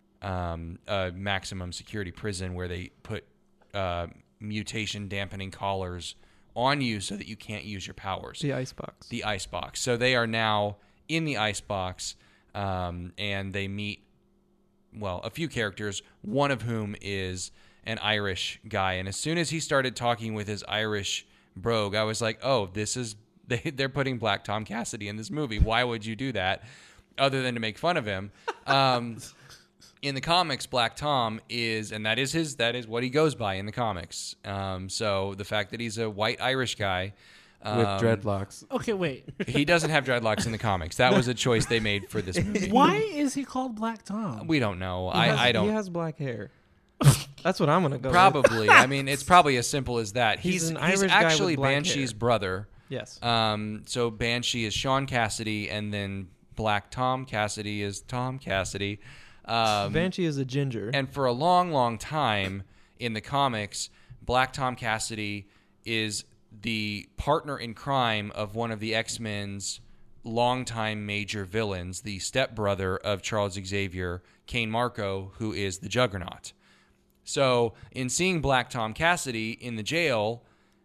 um, a maximum security prison where they put uh, mutation dampening collars on you so that you can't use your powers. The icebox. The icebox. So they are now in the icebox, um, and they meet, well, a few characters, one of whom is an Irish guy. And as soon as he started talking with his Irish brogue, I was like, oh, this is, they, they're putting Black Tom Cassidy in this movie. Why would you do that other than to make fun of him? Um, in the comics, Black Tom is, and that is his, that is what he goes by in the comics. Um, so the fact that he's a white Irish guy um, With dreadlocks. Okay, wait. he doesn't have dreadlocks in the comics. That was a choice they made for this movie. Why is he called Black Tom? We don't know. He has- I, I don't. He has black hair. That's what I'm gonna go. with. Probably. I mean, it's probably as simple as that. He's He's an he's Irish guy with actually black Banshee's hair. brother. Yes. Um, so Banshee is Sean Cassidy, and then Black Tom Cassidy is Tom Cassidy. Um, Banshee is a ginger. and for a long, long time in the comics, Black Tom Cassidy is the partner in crime of one of the X-Men's longtime major villains, the stepbrother of Charles Xavier, Kane Marco, who is the Juggernaut. So in seeing Black Tom Cassidy in the jail,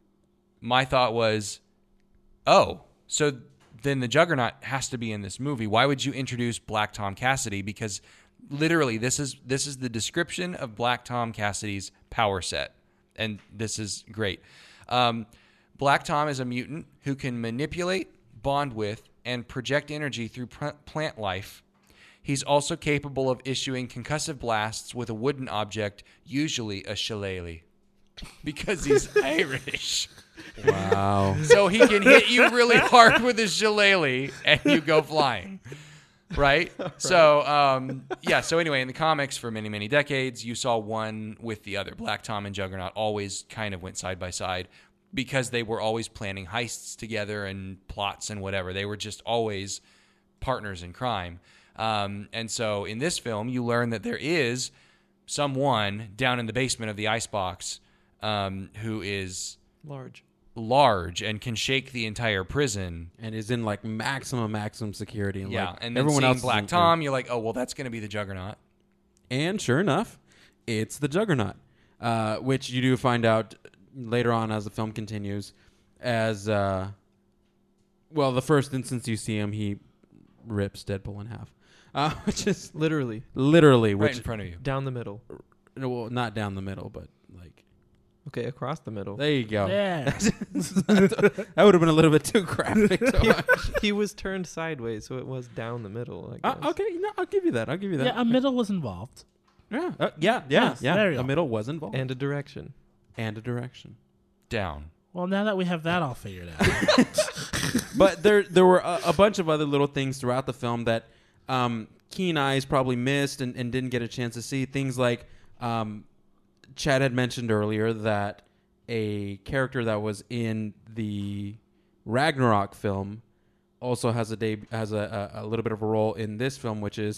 my thought was, oh, so then the Juggernaut has to be in this movie. Why would you introduce Black Tom Cassidy? Because literally, this is this is the description of Black Tom Cassidy's power set, and this is great. Um, Black Tom is a mutant who can manipulate, bond with, and project energy through pr- plant life. He's also capable of issuing concussive blasts with a wooden object, usually a shillelagh, because he's Irish. Wow. So he can hit you really hard with his shillelagh, and you go flying. Right? So, um, yeah. So anyway, in the comics for many, many decades, you saw one with the other. Black Tom and Juggernaut always kind of went side by side because they were always planning heists together and plots and whatever. They were just always partners in crime. Um, and so in this film, you learn that there is someone down in the basement of the icebox um, who is Large. large and can shake the entire prison. And is in like maximum, maximum security. And Yeah, like, and then everyone seeing else is Black in- Tom, you're like, oh, well, that's going to be the Juggernaut. And sure enough, it's the Juggernaut, uh, which you do find out later on as the film continues. As uh, well, the first instance you see him, he rips Deadpool in half, uh, which is Literally literally Right which in front of you. down the middle. well, not down the middle, but like Okay, across the middle. there you go. Yeah. That would have been a little bit too graphic. To watch. He was turned sideways, so it was down the middle. I Uh, guess. okay, no, I'll give you that. I'll give you that. Yeah, a middle was involved. yeah, uh, yeah, yeah, Yes, yeah. there you The go. middle was involved, And a direction. and a direction. Down. Well, now that we have that all figured out. But there there were a, a bunch of other little things throughout the film that um, keen eyes probably missed and, and didn't get a chance to see. Things like um, Chad had mentioned earlier that a character that was in the Ragnarok film also has a deb- has a, a, a little bit of a role in this film, which is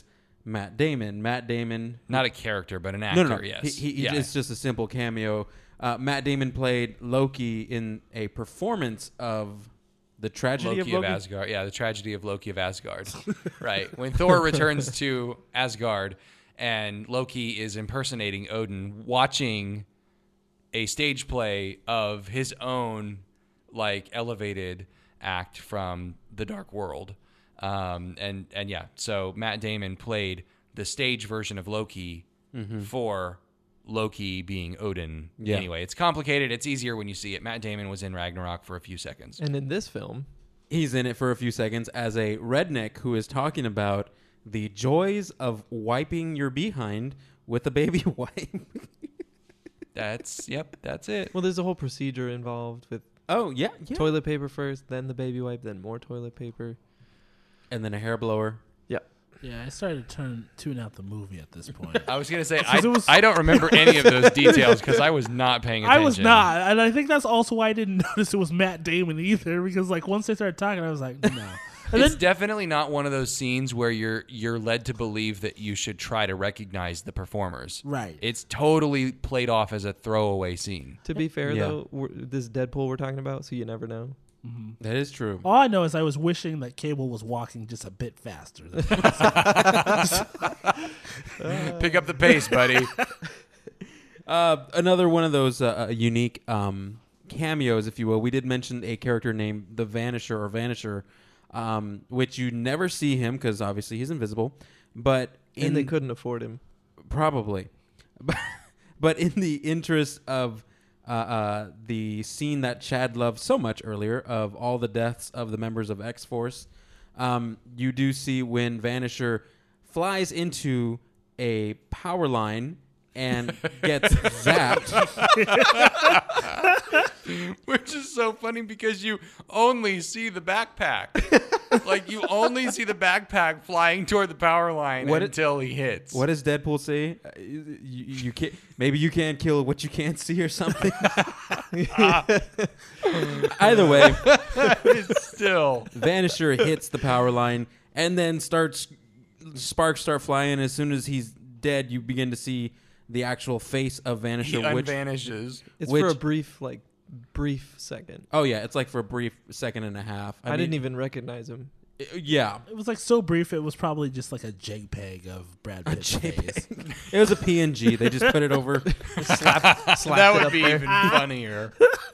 Matt Damon. Matt Damon, Not a character, but an actor. no, no, no. Yes. He, he, yeah. It's just a simple cameo. Uh, Matt Damon played Loki in a performance of the tragedy Loki of of, Loki. Asgard. Yeah, the tragedy of Loki of Asgard. Right. When Thor returns to Asgard and Loki is impersonating Odin, watching a stage play of his own like elevated act from the Dark World. Um, and, and yeah, so Matt Damon played the stage version of Loki for Loki being Odin. Yeah. Anyway, it's complicated. It's easier when you see it. Matt Damon was in Ragnarok for a few seconds. And in this film, He's in it for a few seconds as a redneck who is talking about the joys of wiping your behind with a baby wipe. That's, yep, that's it. well, there's a whole procedure involved with Oh, yeah, yeah. toilet paper first, then the baby wipe, then more toilet paper. And then a hair blower. Yeah, I started to turn tune out the movie at this point. I was going to say, I, it was- I don't remember any of those details because I was not paying I attention. was not, and I think that's also why I didn't notice it was Matt Damon either. Because like once they started talking, I was like, no. And It's then definitely not one of those scenes where you're you're led to believe that you should try to recognize the performers. right, It's totally played off as a throwaway scene. To be fair, Yeah. though, we're, this Deadpool we're talking about, so you never know. That is true. all I know is I was wishing that Cable was walking just a bit faster. Than Pick up the pace, buddy. Uh, another one of those uh, uh, unique um, cameos, if you will. We did mention a character named the Vanisher or Vanisher, um, which you never see him because obviously he's invisible. But in And they couldn't afford him. probably, but in the interest of uh, uh, the scene that Chad loved so much earlier of all the deaths of the members of X-Force, um, you do see when Vanisher flies into a power line and gets zapped. Which is so funny because you only see the backpack. Like, you only see the backpack flying toward the power line What it- until he hits. What does Deadpool say? Uh, you, you can't. Maybe you can't kill what you can't see, or something. Either way, Still. Vanisher hits the power line, and then starts sparks start flying. As soon as he's dead, you begin to see the actual face of He Vanisher. Which, unvanishes. It's Which- for a brief, like, brief second. oh yeah, it's like for a brief second and a half. I, didn't even recognize him. even. Yeah, it was like so brief. It was probably just like a JPEG of Brad a Pitt's face. JPEG. It was a P N G. They just put it over. That would be even funnier.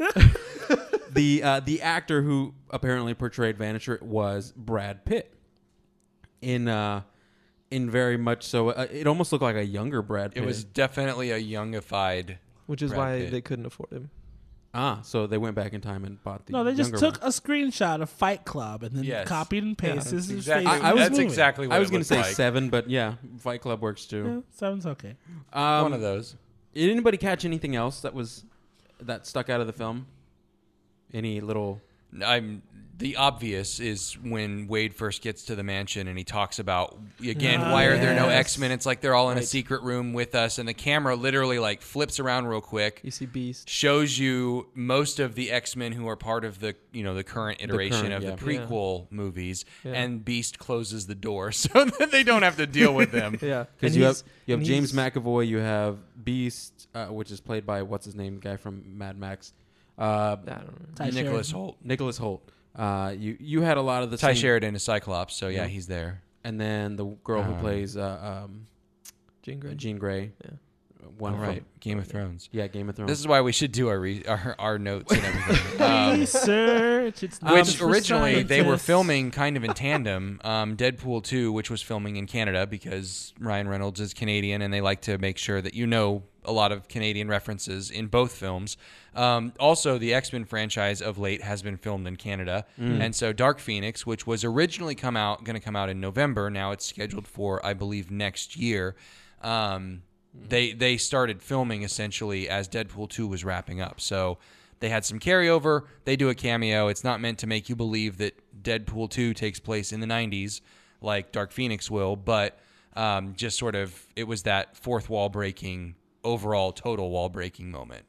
the uh, the actor who apparently portrayed Vanisher was Brad Pitt. In uh, in very much so, uh, it almost looked like a younger Brad Pitt. It was definitely a youngified. Which is Brad why Pitt. they couldn't afford him. ah, so they went back in time and bought the. No, they just younger took one. a screenshot of Fight Club and then Yes. copied and Yeah, pasted that's his Exactly. face. I- I was That's moving. exactly what I was going to to say seven, but yeah, Fight Club works too. Yeah, seven's okay. Um, One of those. Did anybody catch anything else that was that stuck out of the film? Any little? I'm the obvious is when Wade first gets to the mansion and he talks about again Ah, why are there no yes. X-Men? It's like they're all in a Right. secret room with us, and the camera literally like flips around real quick, You see Beast. shows you most of the X-Men who are part of the you know the current iteration current, of yeah. the prequel movies, Yeah. and Beast closes the door so that they don't have to deal with them. Yeah. Because And you have he's- you have and James he's- McAvoy, you have Beast, uh, which is played by what's his name, the guy from Mad Max, uh, I don't know. Ty Nicholas Sheridan. Holt, Nicholas Holt. Uh, you you had a lot of the Ty same, Sheridan is Cyclops, so yeah, Yeah. he's there. and then the girl who Um, plays uh, um, Jean Grey. Jean Grey. Yeah. One All from- right, Game of Thrones. Yeah, Game of Thrones. This is why we should do our re- our, our notes and everything. Um, Research. It's not which for originally they were scientists. filming kind of in tandem. Um, Deadpool two, which was filming in Canada because Ryan Reynolds is Canadian and they like to make sure that you know a lot of Canadian references in both films. Um, also, the X-Men franchise of late has been filmed in Canada. And so Dark Phoenix, which was originally come out going to come out in November, now it's scheduled for, I believe, next year. Um, they they started filming essentially as Deadpool two was wrapping up. So they had some carryover. They do a cameo. It's not meant to make you believe that Deadpool two takes place in the nineties like Dark Phoenix will, but um, just sort of it was that fourth wall breaking, overall total wall breaking moment.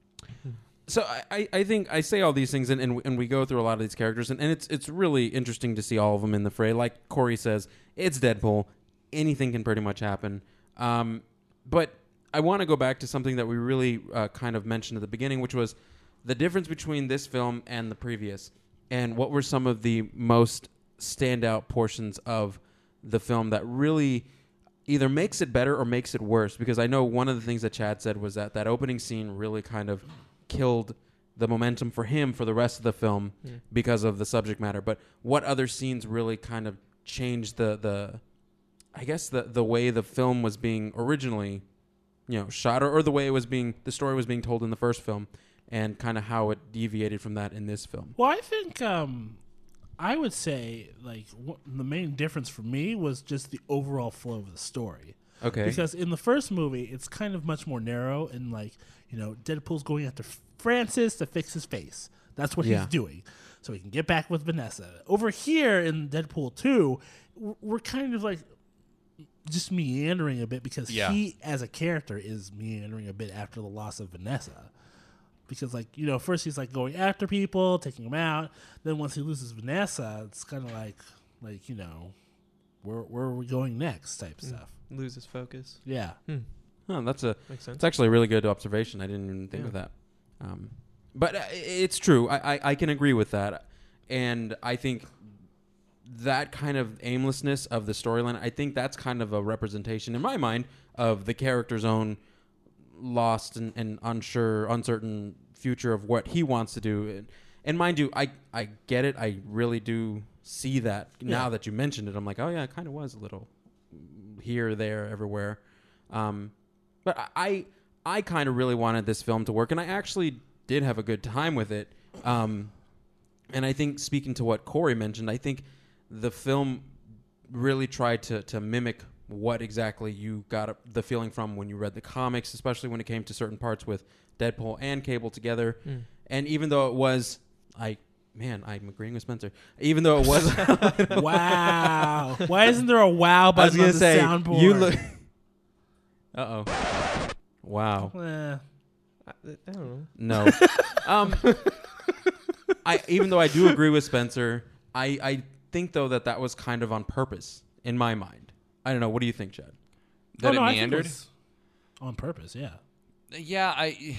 So I, I- I think I say all these things, and, and, and we go through a lot of these characters, and, and it's it's really interesting to see all of them in the fray. Like Corey says, it's Deadpool. anything can pretty much happen. Um, but I want to go back to something that we really uh, kind of mentioned at the beginning, which was the difference between this film and the previous, and what were some of the most standout portions of the film that really either makes it better or makes it worse. Because I know one of the things that Chad said was that that opening scene really kind of killed the momentum for him for the rest of the film mm. because of the subject matter. But what other scenes really kind of changed the, the I guess, the, the way the film was being originally, you know, shot, or, or the way it was being, the story was being told in the first film, and kind of how it deviated from that in this film? Well, I think um, I would say like w- the main difference for me was just the overall flow of the story. Okay. Because in the first movie, it's kind of much more narrow, and like, you know, Deadpool's going after Francis to fix his face. That's what yeah. he's doing, so he can get back with Vanessa. Over here in Deadpool two, we're kind of like just meandering a bit because yeah. he, as a character, is meandering a bit after the loss of Vanessa. Because, like, you know, first he's like going after people, taking them out. Then once he loses Vanessa, it's kind of like, like you know, where where are we going next type mm. stuff. Loses focus. Yeah. Hmm. Oh, that's a Makes sense. It's actually a really good observation. I didn't even think yeah. of that. Um, but uh, it's true. I, I, I can agree with that. And I think that kind of aimlessness of the storyline, I think that's kind of a representation in my mind of the character's own lost and, and unsure, uncertain future of what he wants to do. And, and mind you, I, I get it. I really do see that yeah. now that you mentioned it. I'm like, oh yeah, it kind of was a little here, there, everywhere. Um, but I, I kind of really wanted this film to work, and I actually did have a good time with it. Um, and I think, speaking to what Corey mentioned, I think the film really tried to, to mimic what exactly you got the feeling from when you read the comics, especially when it came to certain parts with Deadpool and Cable together. Mm. And even though it was, I man, I'm agreeing with Spencer. Even though it was, wow, why isn't there a wow button I was gonna on the say, soundboard? You look. Uh oh. Wow. Eh. I, I don't know. No. um. I even though I do agree with Spencer, I I think though that that was kind of on purpose in my mind. I don't know. What do you think, Chad? That oh, no, it I think meandered? it was on purpose, yeah. Yeah, I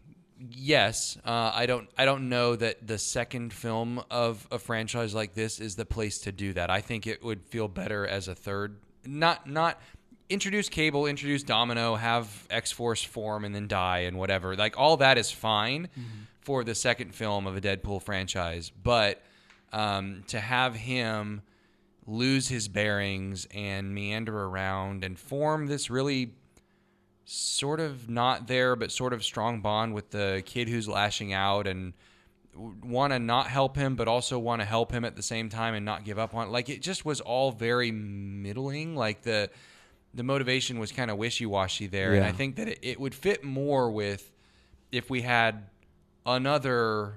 yes. Uh, I don't I don't know that the second film of a franchise like this is the place to do that. I think it would feel better as a third. Not not introduce Cable, introduce Domino, have X-Force form and then die and whatever. Like all that is fine mm-hmm. for the second film of a Deadpool franchise, but um, to have him lose his bearings and meander around and form this really sort of not there but sort of strong bond with the kid who's lashing out and want to not help him but also want to help him at the same time and not give up on it. Like it just was all very middling. Like the the motivation was kind of wishy-washy there. Yeah. And I think that it, it would fit more with if we had another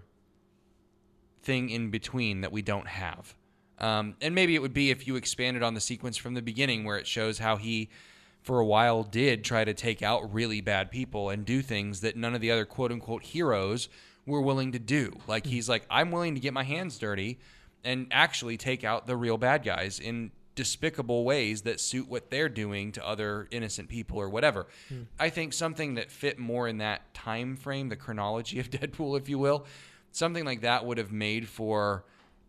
thing in between that we don't have. Um, and maybe it would be if you expanded on the sequence from the beginning where it shows how he, for a while, did try to take out really bad people and do things that none of the other quote-unquote heroes were willing to do. Like, he's like, I'm willing to get my hands dirty and actually take out the real bad guys in despicable ways that suit what they're doing to other innocent people or whatever. Hmm. I think something that fit more in that time frame, the chronology of Deadpool, if you will, something like that would have made for...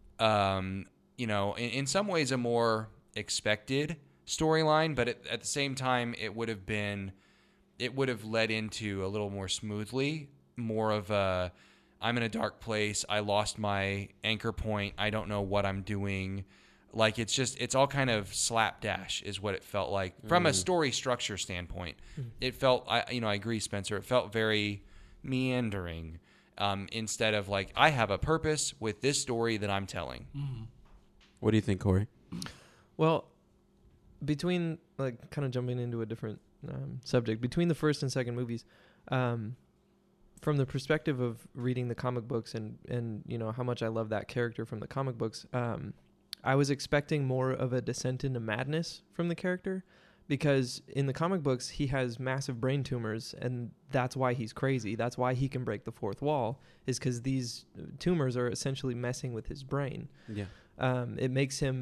Um, you know, in, in some ways a more expected storyline, but at, at the same time, it would have been, it would have led into a little more smoothly, more of a, I'm in a dark place, I lost my anchor point, I don't know what I'm doing. Like, it's just, it's all kind of slapdash is what it felt like. From mm. a story structure standpoint, mm. it felt, I you know, I agree, Spencer, it felt very meandering um, instead of like, I have a purpose with this story that I'm telling. Mm. What do you think, Corey? Well, between, like, kind of jumping into a different um, subject, between the first and second movies, um, from the perspective of reading the comic books and, and, you know, how much I love that character from the comic books, um, I was expecting more of a descent into madness from the character, because in the comic books, he has massive brain tumors, and that's why he's crazy. That's why he can break the fourth wall, is because these tumors are essentially messing with his brain. Yeah. Um, it makes him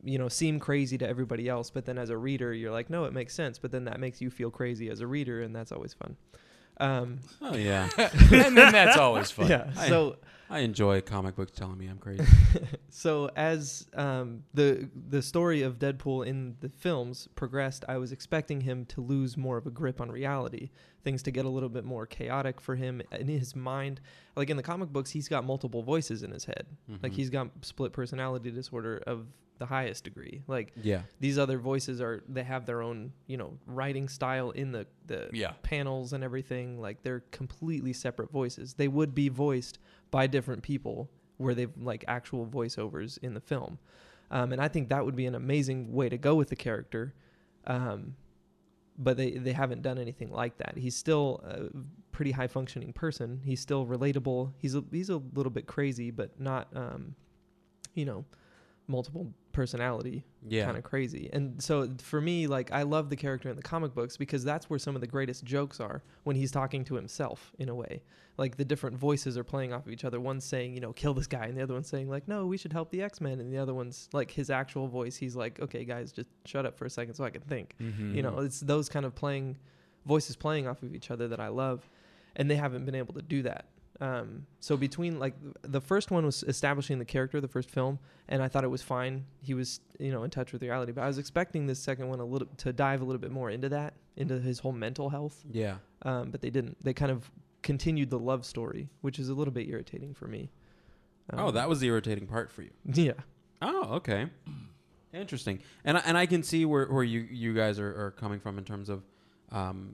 you know, seem crazy to everybody else, but then as a reader, you're like, no, it makes sense. But then that makes you feel crazy as a reader, and that's always fun. Um, Oh yeah, And then that's always fun. yeah. I- So I enjoy comic books telling me I'm crazy. so as um, the the story of Deadpool in the films progressed, I was expecting him to lose more of a grip on reality, things to get a little bit more chaotic for him in his mind. Like in the comic books, he's got multiple voices in his head. Like Mhm. he's got split personality disorder of the highest degree. Like Yeah, these other voices are, they have their own, you know, writing style in the the Yeah. panels and everything. Like they're completely separate voices. They would be voiced by different people where they've like actual voiceovers in the film. Um, and I think that would be an amazing way to go with the character. Um, but they, they haven't done anything like that. He's still a pretty high functioning person. He's still relatable. He's a, he's a little bit crazy, but not, um, you know, multiple personality yeah. kind of crazy. And so for me, like, I love the character in the comic books because that's where some of the greatest jokes are, when he's talking to himself in a way. Like the different voices are playing off of each other. One's saying, you know, kill this guy, and the other one's saying like, no, we should help the X-Men, and the other one's like his actual voice. He's like, okay guys, just shut up for a second so I can think. Mm-hmm. You know, it's those kind of playing voices playing off of each other that I love, and they haven't been able to do that. Um, so between like the first one was establishing the character, the first film, and I thought it was fine. He was, you know, in touch with reality, but I was expecting this second one a little to dive a little bit more into that, into his whole mental health. Yeah. Um, but they didn't. They kind of continued the love story, which is a little bit irritating for me. Um, Oh, that was the irritating part for you. yeah. Oh, okay. Interesting. And I, and I can see where, where you, you guys are, are coming from in terms of um,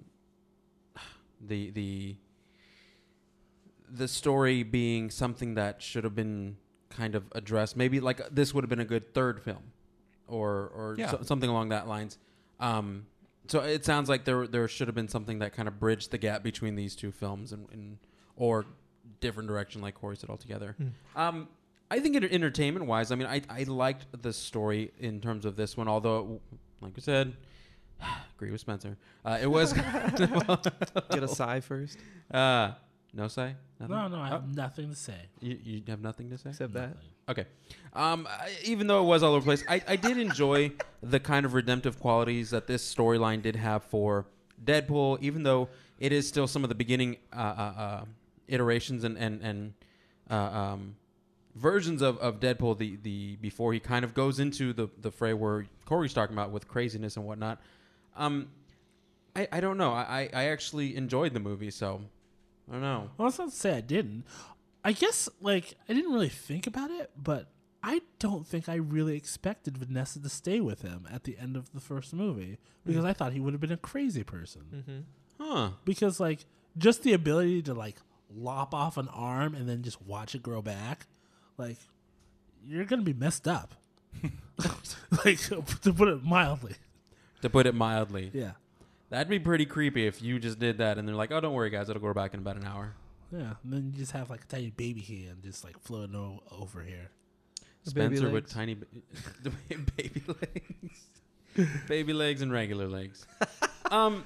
the the the story being something that should have been kind of addressed. Maybe like this would have been a good third film, or or Yeah. so, something along that lines. Um, so it sounds like there there should have been something that kind of bridged the gap between these two films, and, and or different direction, like Corey said altogether. Hmm. Um, I think enter- entertainment wise, I mean, I I liked the story in terms of this one, although, like we said, agree with Spencer. Uh, it was Get a sigh first, uh, no say. Nothing? No, no, I have Oh, nothing to say. you, you have nothing to say. except that. Nothing. Okay. Um, I, even though it was all over the place, I, I did enjoy the kind of redemptive qualities that this storyline did have for Deadpool, even though it is still some of the beginning uh, uh, uh, iterations and, and, and uh, um, versions of, of Deadpool, the, the before he kind of goes into the, the fray where Corey's talking about with craziness and whatnot. Um, I, I don't know. I, I actually enjoyed the movie, so I don't know. Well, it's not to say I didn't. I guess, like, I didn't really think about it, but I don't think I really expected Vanessa to stay with him at the end of the first movie because I thought he would have been a crazy person. Mm-hmm. Huh. Because, like, just the ability to, like, lop off an arm and then just watch it grow back, like, you're going to be messed up. Like, to put it mildly. To put it mildly. Yeah. That'd be pretty creepy if you just did that and they're like, oh, don't worry, guys, it'll grow back in about an hour. Yeah. And then you just have, like, a tiny baby hand just, like, floating o- over here. The baby Spencer with legs. tiny ba- baby legs. Baby legs and regular legs. um,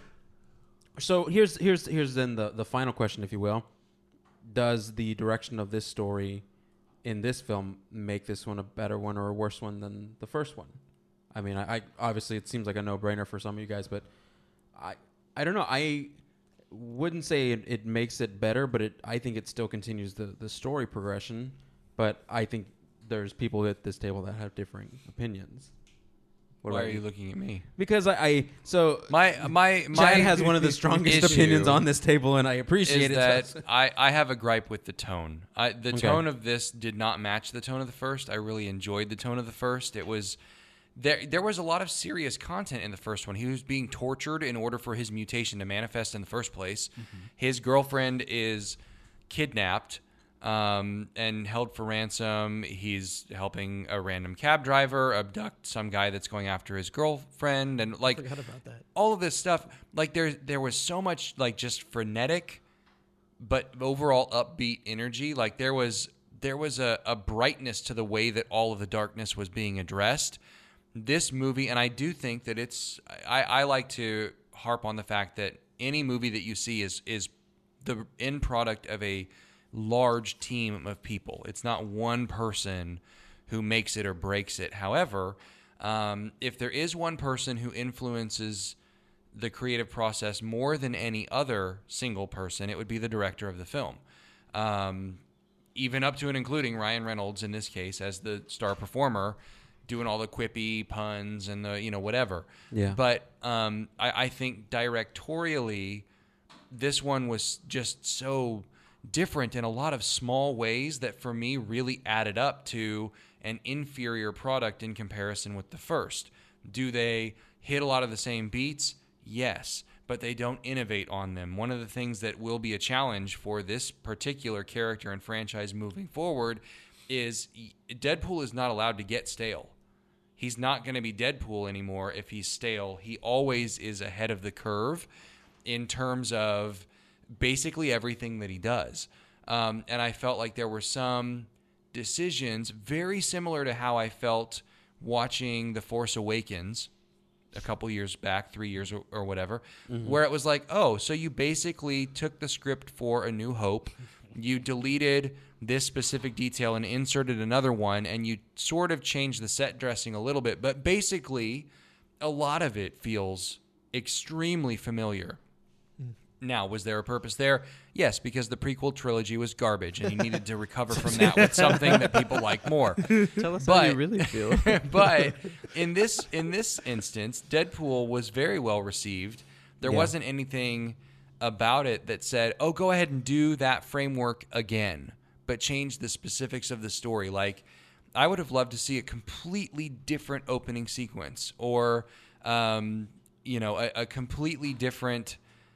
so here's here's here's then the, the final question, if you will. Does the direction of this story in this film make this one a better one or a worse one than the first one? I mean, I, I obviously it seems like a no-brainer for some of you guys, but I I don't know. I wouldn't say it, it makes it better, but it I think it still continues the, the story progression. But I think there's people at this table that have differing opinions. What Why about are you looking at me? Because I, I so My my my Chad has one of the strongest issue opinions on this table, and I appreciate is it. that I, I have a gripe with the tone. I, the Okay. tone of this did not match the tone of the first. I really enjoyed the tone of the first. It was there. There was a lot of serious content in the first one. He was being tortured in order for his mutation to manifest in the first place. Mm-hmm. His girlfriend is kidnapped um, and held for ransom. He's helping a random cab driver abduct some guy that's going after his girlfriend, and like Forgot about that. all of this stuff. Like there, there was so much like just frenetic, but overall upbeat energy. Like there was, there was a, a brightness to the way that all of the darkness was being addressed. This movie, and I do think that it's. I, I like to harp on the fact that any movie that you see is is the end product of a large team of people. It's not one person who makes it or breaks it. However, Um, if there is one person who influences the creative process more than any other single person, it would be the director of the film. Um, even up to and including Ryan Reynolds in this case as the star performer, doing all the quippy puns and the, you know, whatever. Yeah. But um, I, I think directorially, this one was just so different in a lot of small ways that for me really added up to an inferior product in comparison with the first. Do they hit a lot of the same beats? Yes, but they don't innovate on them. One of the things that will be a challenge for this particular character and franchise moving forward is Deadpool is not allowed to get stale. He's not going to be Deadpool anymore if he's stale. He always is ahead of the curve in terms of basically everything that he does. Um, and I felt like there were some decisions very similar to how I felt watching The Force Awakens a couple years back, three years or, or whatever, mm-hmm. where it was like, oh, so you basically took the script for A New Hope, you deleted this specific detail and inserted another one, and you sort of changed the set dressing a little bit, but basically a lot of it feels extremely familiar. Now, was there a purpose there? Yes, because the prequel trilogy was garbage, and you needed to recover from that with something that people like more. Tell us but, how you really feel. But in this in this instance, Deadpool was very well received. There Yeah. wasn't anything about it that said, "Oh, go ahead and do that framework again," but change the specifics of the story. Like, I would have loved to see a completely different opening sequence, or um, you know, a, a completely different.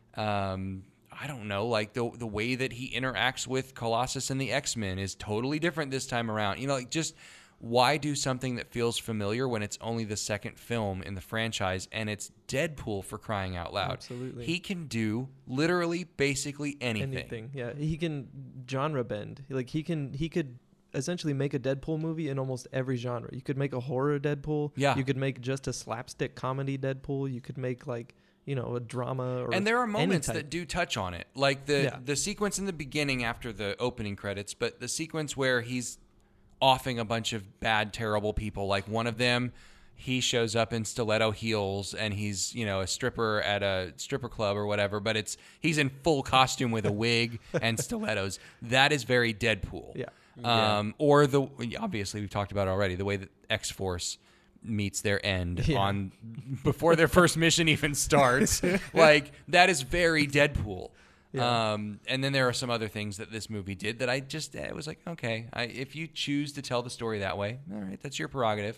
Um, I don't know, like the the way that he interacts with Colossus and the X-Men is totally different this time around. You know, like just why do something that feels familiar when it's only the second film in the franchise and it's Deadpool, for crying out loud. Absolutely. He can do literally basically anything. Anything, yeah. He can genre bend. Like he can, he could essentially make a Deadpool movie in almost every genre. You could make a horror Deadpool. Yeah. You could make just a slapstick comedy Deadpool. You could make like, you know, a drama or and there are moments any type. that do touch on it, like the Yeah. the sequence in the beginning after the opening credits, but the sequence where he's offing a bunch of bad, terrible people. Like one of them, he shows up in stiletto heels and he's, you know, a stripper at a stripper club or whatever, but it's he's in full costume with a wig and stilettos. That is very Deadpool. Yeah. Um, or the obviously we've talked about it already, the way that X-Force meets their end Yeah. on before their first mission even starts. Like that is very Deadpool. Yeah. Um, and then there are some other things that this movie did that I just it was like, okay, I, if you choose to tell the story that way, all right, that's your prerogative.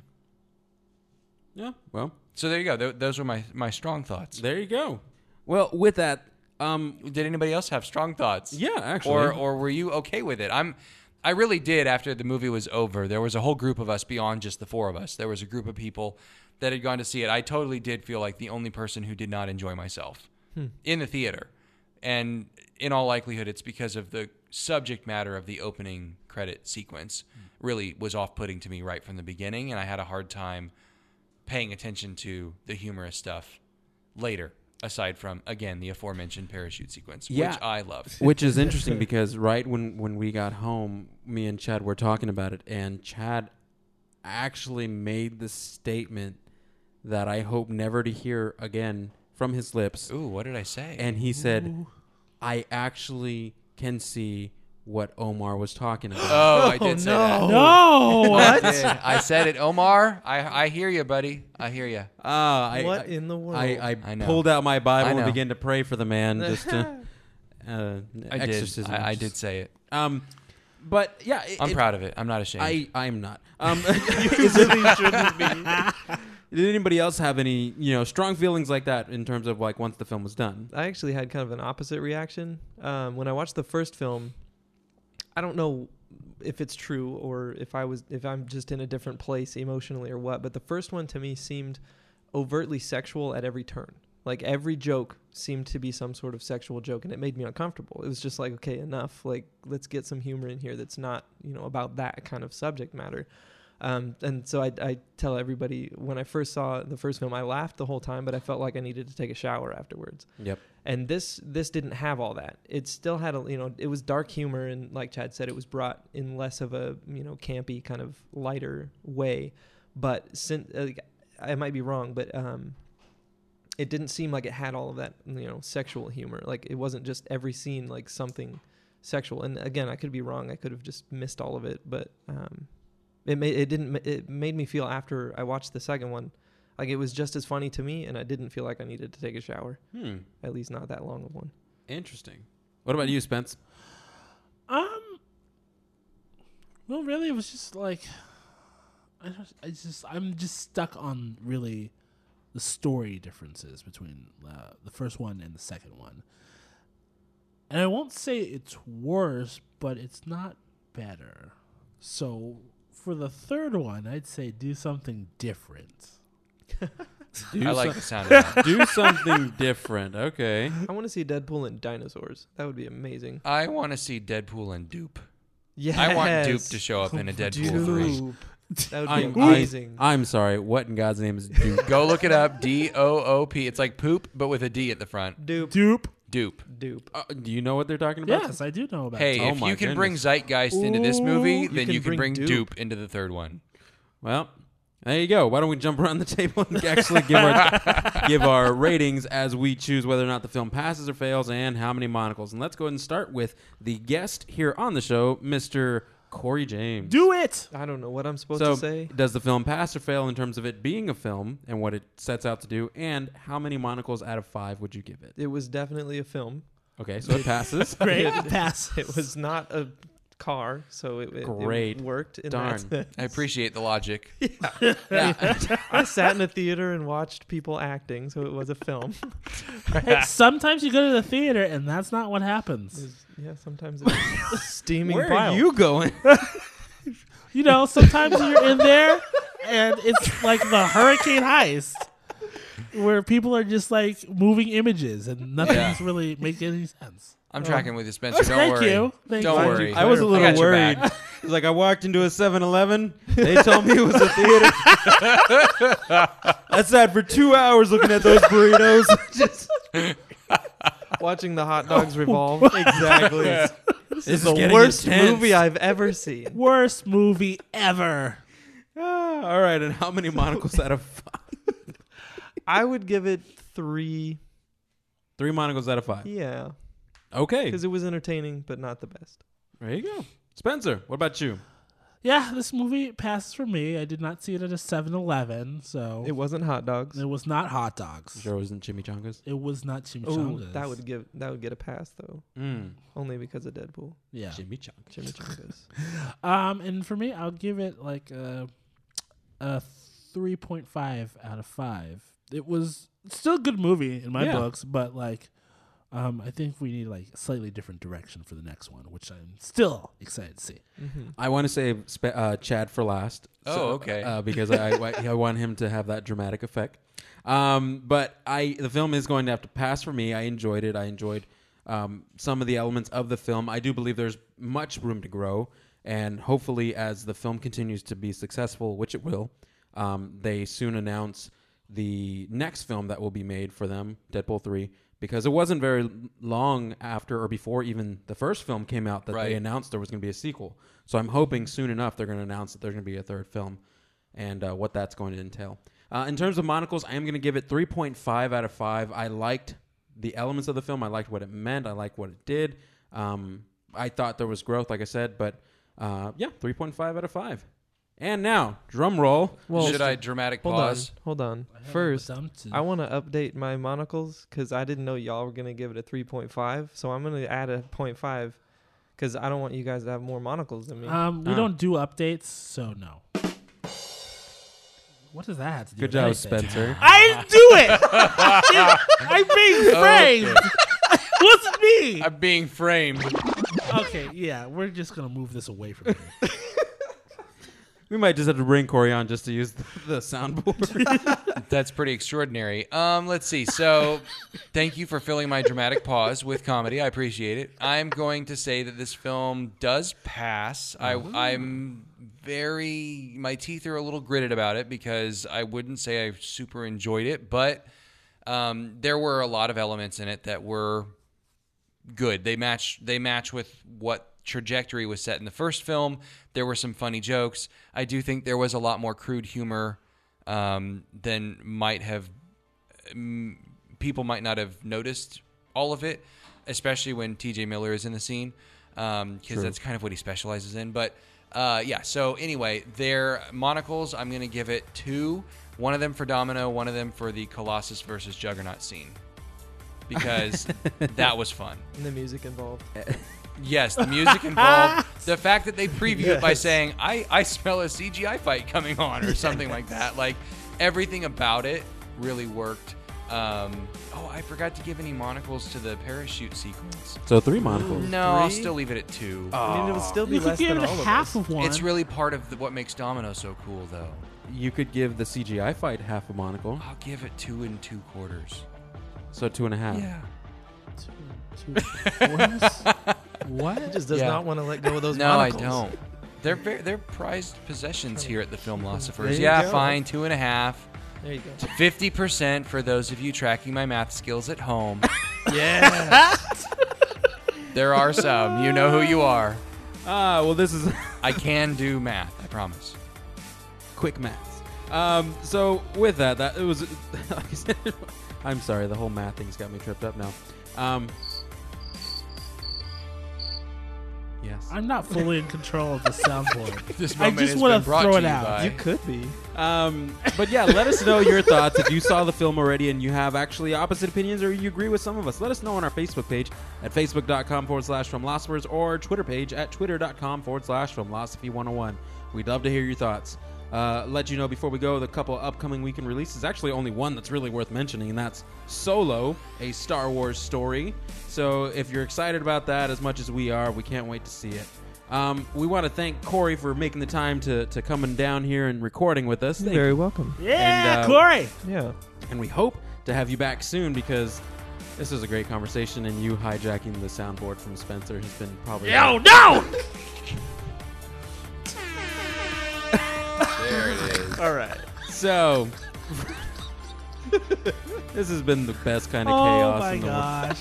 Yeah. Well, So there you go. Th- those were my my strong thoughts. there you go. Well, with that, um, Did anybody else have strong thoughts? yeah, actually, Or or were you okay with it? I'm I really did after the movie was over. There was a whole group of us beyond just the four of us. There was a group of people that had gone to see it. I totally did feel like the only person who did not enjoy myself in the theater. And in all likelihood, it's because of the subject matter of the opening credit sequence really was off-putting to me right from the beginning, and I had a hard time paying attention to the humorous stuff later, aside from, again, the aforementioned parachute sequence, Yeah. which I loved. which is interesting because right when, when we got home, me and Chad were talking about it, and Chad actually made the statement that I hope never to hear again from his lips. Ooh, what did I say? And he said, I actually can see what Omar was talking about. oh, I did say that. No, I what? did. I said it, Omar. I I hear you, buddy. I hear you. Ah, I, What I, in the world? I, I, I know. pulled out my Bible I and know. began to pray for the man just to uh, I did. exorcism. I, I did say it. Um, but yeah, it, I'm it- proud of it. I'm not ashamed. I I'm not. Um, You really shouldn't be. did anybody else have any you know strong feelings like that in terms of like once the film was done? I actually had kind of an opposite reaction. Um, when I watched the first film, I don't know if it's true or if I was if I'm just in a different place emotionally or what, but the first one to me seemed overtly sexual at every turn. Like every joke seemed to be some sort of sexual joke, and it made me uncomfortable. It was just like, okay, enough. Like, let's get some humor in here that's not, you know, about that kind of subject matter. Um, and so I, I tell everybody when I first saw the first film, I laughed the whole time, but I felt like I needed to take a shower afterwards. Yep. And this this didn't have all that. It still had a you know it was dark humor, and like Chad said, it was brought in less of a you know campy kind of lighter way. but since uh, I might be wrong, but um, it didn't seem like it had all of that, you know, sexual humor. Like it wasn't just every scene like something sexual. And again, I could be wrong. I could have just missed all of it, but um, it made it didn't. It made me feel after I watched the second one, like it was just as funny to me, and I didn't feel like I needed to take a shower. Hmm. At least not that long of one. Interesting. What about you, Spence? Um. Well, really, it was just like I don't. I just I'm just stuck on really the story differences between uh, the first one and the second one. And I won't say it's worse, but it's not better. So for the third one, I'd say do something different. Do I like some- the sound of that. do something different. Okay. I want to see Deadpool and dinosaurs. That would be amazing. I want to see Deadpool and Dupe. Yeah, I want Dupe to show up in a Deadpool three. Dupe. That would I'm, be amazing. I, I'm sorry. What in God's name is Dupe? Go look it up. D O O P. It's like poop, but with a D at the front. Dupe. Dupe. Dupe. Dupe. Uh, do you know what they're talking about? Yes, I do know about. Hey, it. Oh if my you can bring goodness. Zeitgeist into this movie, Ooh, then you you can can bring bring Dupe. Dupe. into the third one. Well, there you go. Why don't we jump around the table and actually give our give our ratings as we choose whether or not the film passes or fails and how many monocles. And let's go ahead and start with the guest here on the show, Mister Corey James. Do it. I don't know what I'm supposed So, to say. does the film pass or fail in terms of it being a film and what it sets out to do? And how many monocles out of five would you give it? It was definitely a film. Okay, so it passes. Great It- pass. It was not a car, so it, it, Great. it worked. In Darn. that sense. I appreciate the logic. I sat in a theater and watched people acting, so it was a film. Hey, sometimes you go to the theater and that's not what It happens. was- yeah, sometimes it's a steaming Where pile. are you going? You know, sometimes you're in there and it's like the Hurricane Heist where people are just like moving images and nothing's Yeah. really making any sense. I'm tracking with you, Spencer. Don't Thank worry. you. Thank Don't you. worry. I was a I little got your worried. back. It's like I walked into a seven eleven. They told me it was a theater. I sat for two hours looking at those burritos. Just Watching the hot dogs revolve. exactly. This This is is the getting worst intense. movie I've ever seen. Worst movie ever. Ah, all right, and how many monocles out of five? I would give it three. Three monocles out of five. Yeah, Okay, because it was entertaining, but not the best. there you go. Spencer, what about you? Yeah, this movie passes for me. I did not see it at a seven eleven, so It wasn't hot dogs. it was not hot dogs. Sure, it wasn't chimichangas. It was not Oh, chimichangas. that would give that would get a pass though, Mm. only because of Deadpool. yeah. Chimichangas. Chimichangas. Um, and for me, I'll give it like a a three point five out of five. It was still a good movie in my Yeah. books, but like, um, I think we need like a slightly different direction for the next one, which I'm still excited to see. Mm-hmm. I want to save Spe- uh, Chad for last. Oh, okay. Uh, because I, I I want him to have that dramatic effect. Um, but I the film is going to have to pass for me. I enjoyed it. I enjoyed um, some of the elements of the film. I do believe there's much room to grow, and hopefully, as the film continues to be successful, which it will, um, they soon announce the next film that will be made for them, Deadpool three. Because it wasn't very l- long after or before even the first film came out that Right. they announced there was going to be a sequel. So I'm hoping soon enough they're going to announce that there's going to be a third film and uh, what that's going to entail. Uh, in terms of monocles, I am going to give it three point five out of five. I liked the elements of the film. I liked what it meant. I liked what it did. Um, I thought there was growth, like I said. But uh, yeah, three point five out of five. And now, drum roll. Well, Should I dramatic hold pause? on, hold on. I have First, them to- I want to update my monocles because I didn't know y'all were gonna give it a three point five. So I'm gonna add a point five because I don't want you guys to have more monocles than me. um, we Ah. don't do updates, so no. What does that have to do? Good with job, anything? Spencer. I didn't do it. I'm being framed. Wasn't me. I'm being framed. Okay, yeah, we're just gonna move this away from here. We might just have to bring Corey on just to use the, the soundboard. That's pretty extraordinary. Um, let's see. So, thank you for filling my dramatic pause with comedy. I appreciate it. I'm going to say that this film does pass. I, I'm very, my teeth are a little gritted about it because I wouldn't say I super enjoyed it, but um, there were a lot of elements in it that were good. They match. They match with what trajectory was set in the first film. There were some funny jokes. I do think there was a lot more crude humor um, than might have um, people might not have noticed all of it, especially when T J Miller is in the scene, because um, that's kind of what he specializes in. But uh, yeah, so anyway, their monocles, I'm going to give it two. One of them for Domino, one of them for the Colossus versus Juggernaut scene, because that was fun. And the music involved. Yes, the music involved. The fact that they preview it by Yes. saying, I, I smell a C G I fight coming on or something like that. Like, everything about it really worked. Um, oh, I forgot to give any monocles to the parachute sequence. So three monocles. No, I'll Three? still leave it at two. I mean, it would still be You could less give than it all half of us. of one. It's really part of the, what makes Domino so cool, though. You could give the C G I fight half a monocle, I'll give it two and two quarters. so two and a half. Yeah. What? He just does Yeah. not want to let go of those No, monocles. I don't. They're very, they're prized possessions here at the Film There Philosophers. you Yeah, go. fine, two and a half. There you go. fifty percent for those of you tracking my math skills at home. Yeah. There are some. You know who you are. Ah, well, this is I can do math, I promise. quick maths. Um, so with that, that it was. Like I said, I'm sorry, the whole math thing's got me tripped up now. Um, yes. I'm not fully in control of the soundboard. This I moment just has wanna been brought throw to it you out. by- You could be. Um, but yeah, let us know your thoughts if you saw the film already and you have actually opposite opinions or you agree with some of us. Let us know on our Facebook page at facebook.com forward slash filmlosophers or Twitter page at twitter.com forward slash filmlosophy101. We'd love to hear your thoughts. Uh, let you know before we go, the couple upcoming weekend releases, actually only one that's really worth mentioning, and that's Solo, a Star Wars story. So if you're excited about that as much as we are, we can't wait to see it. Um, we want to thank Corey for making the time to, to coming down here and recording with us. You're Thank very you. welcome. Yeah, And, uh, Corey. Yeah. And we hope to have you back soon because this was a great conversation, and you hijacking the soundboard from Spencer has been probably... Yo, no! There it is. All right. So, this has been the best kind of Oh chaos my in the world.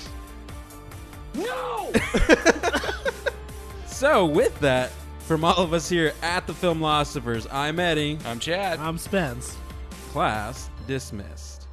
gosh. So, with that, from all of us here at the Film Philosophers, I'm Eddie. I'm Chad. I'm Spence. Class dismissed.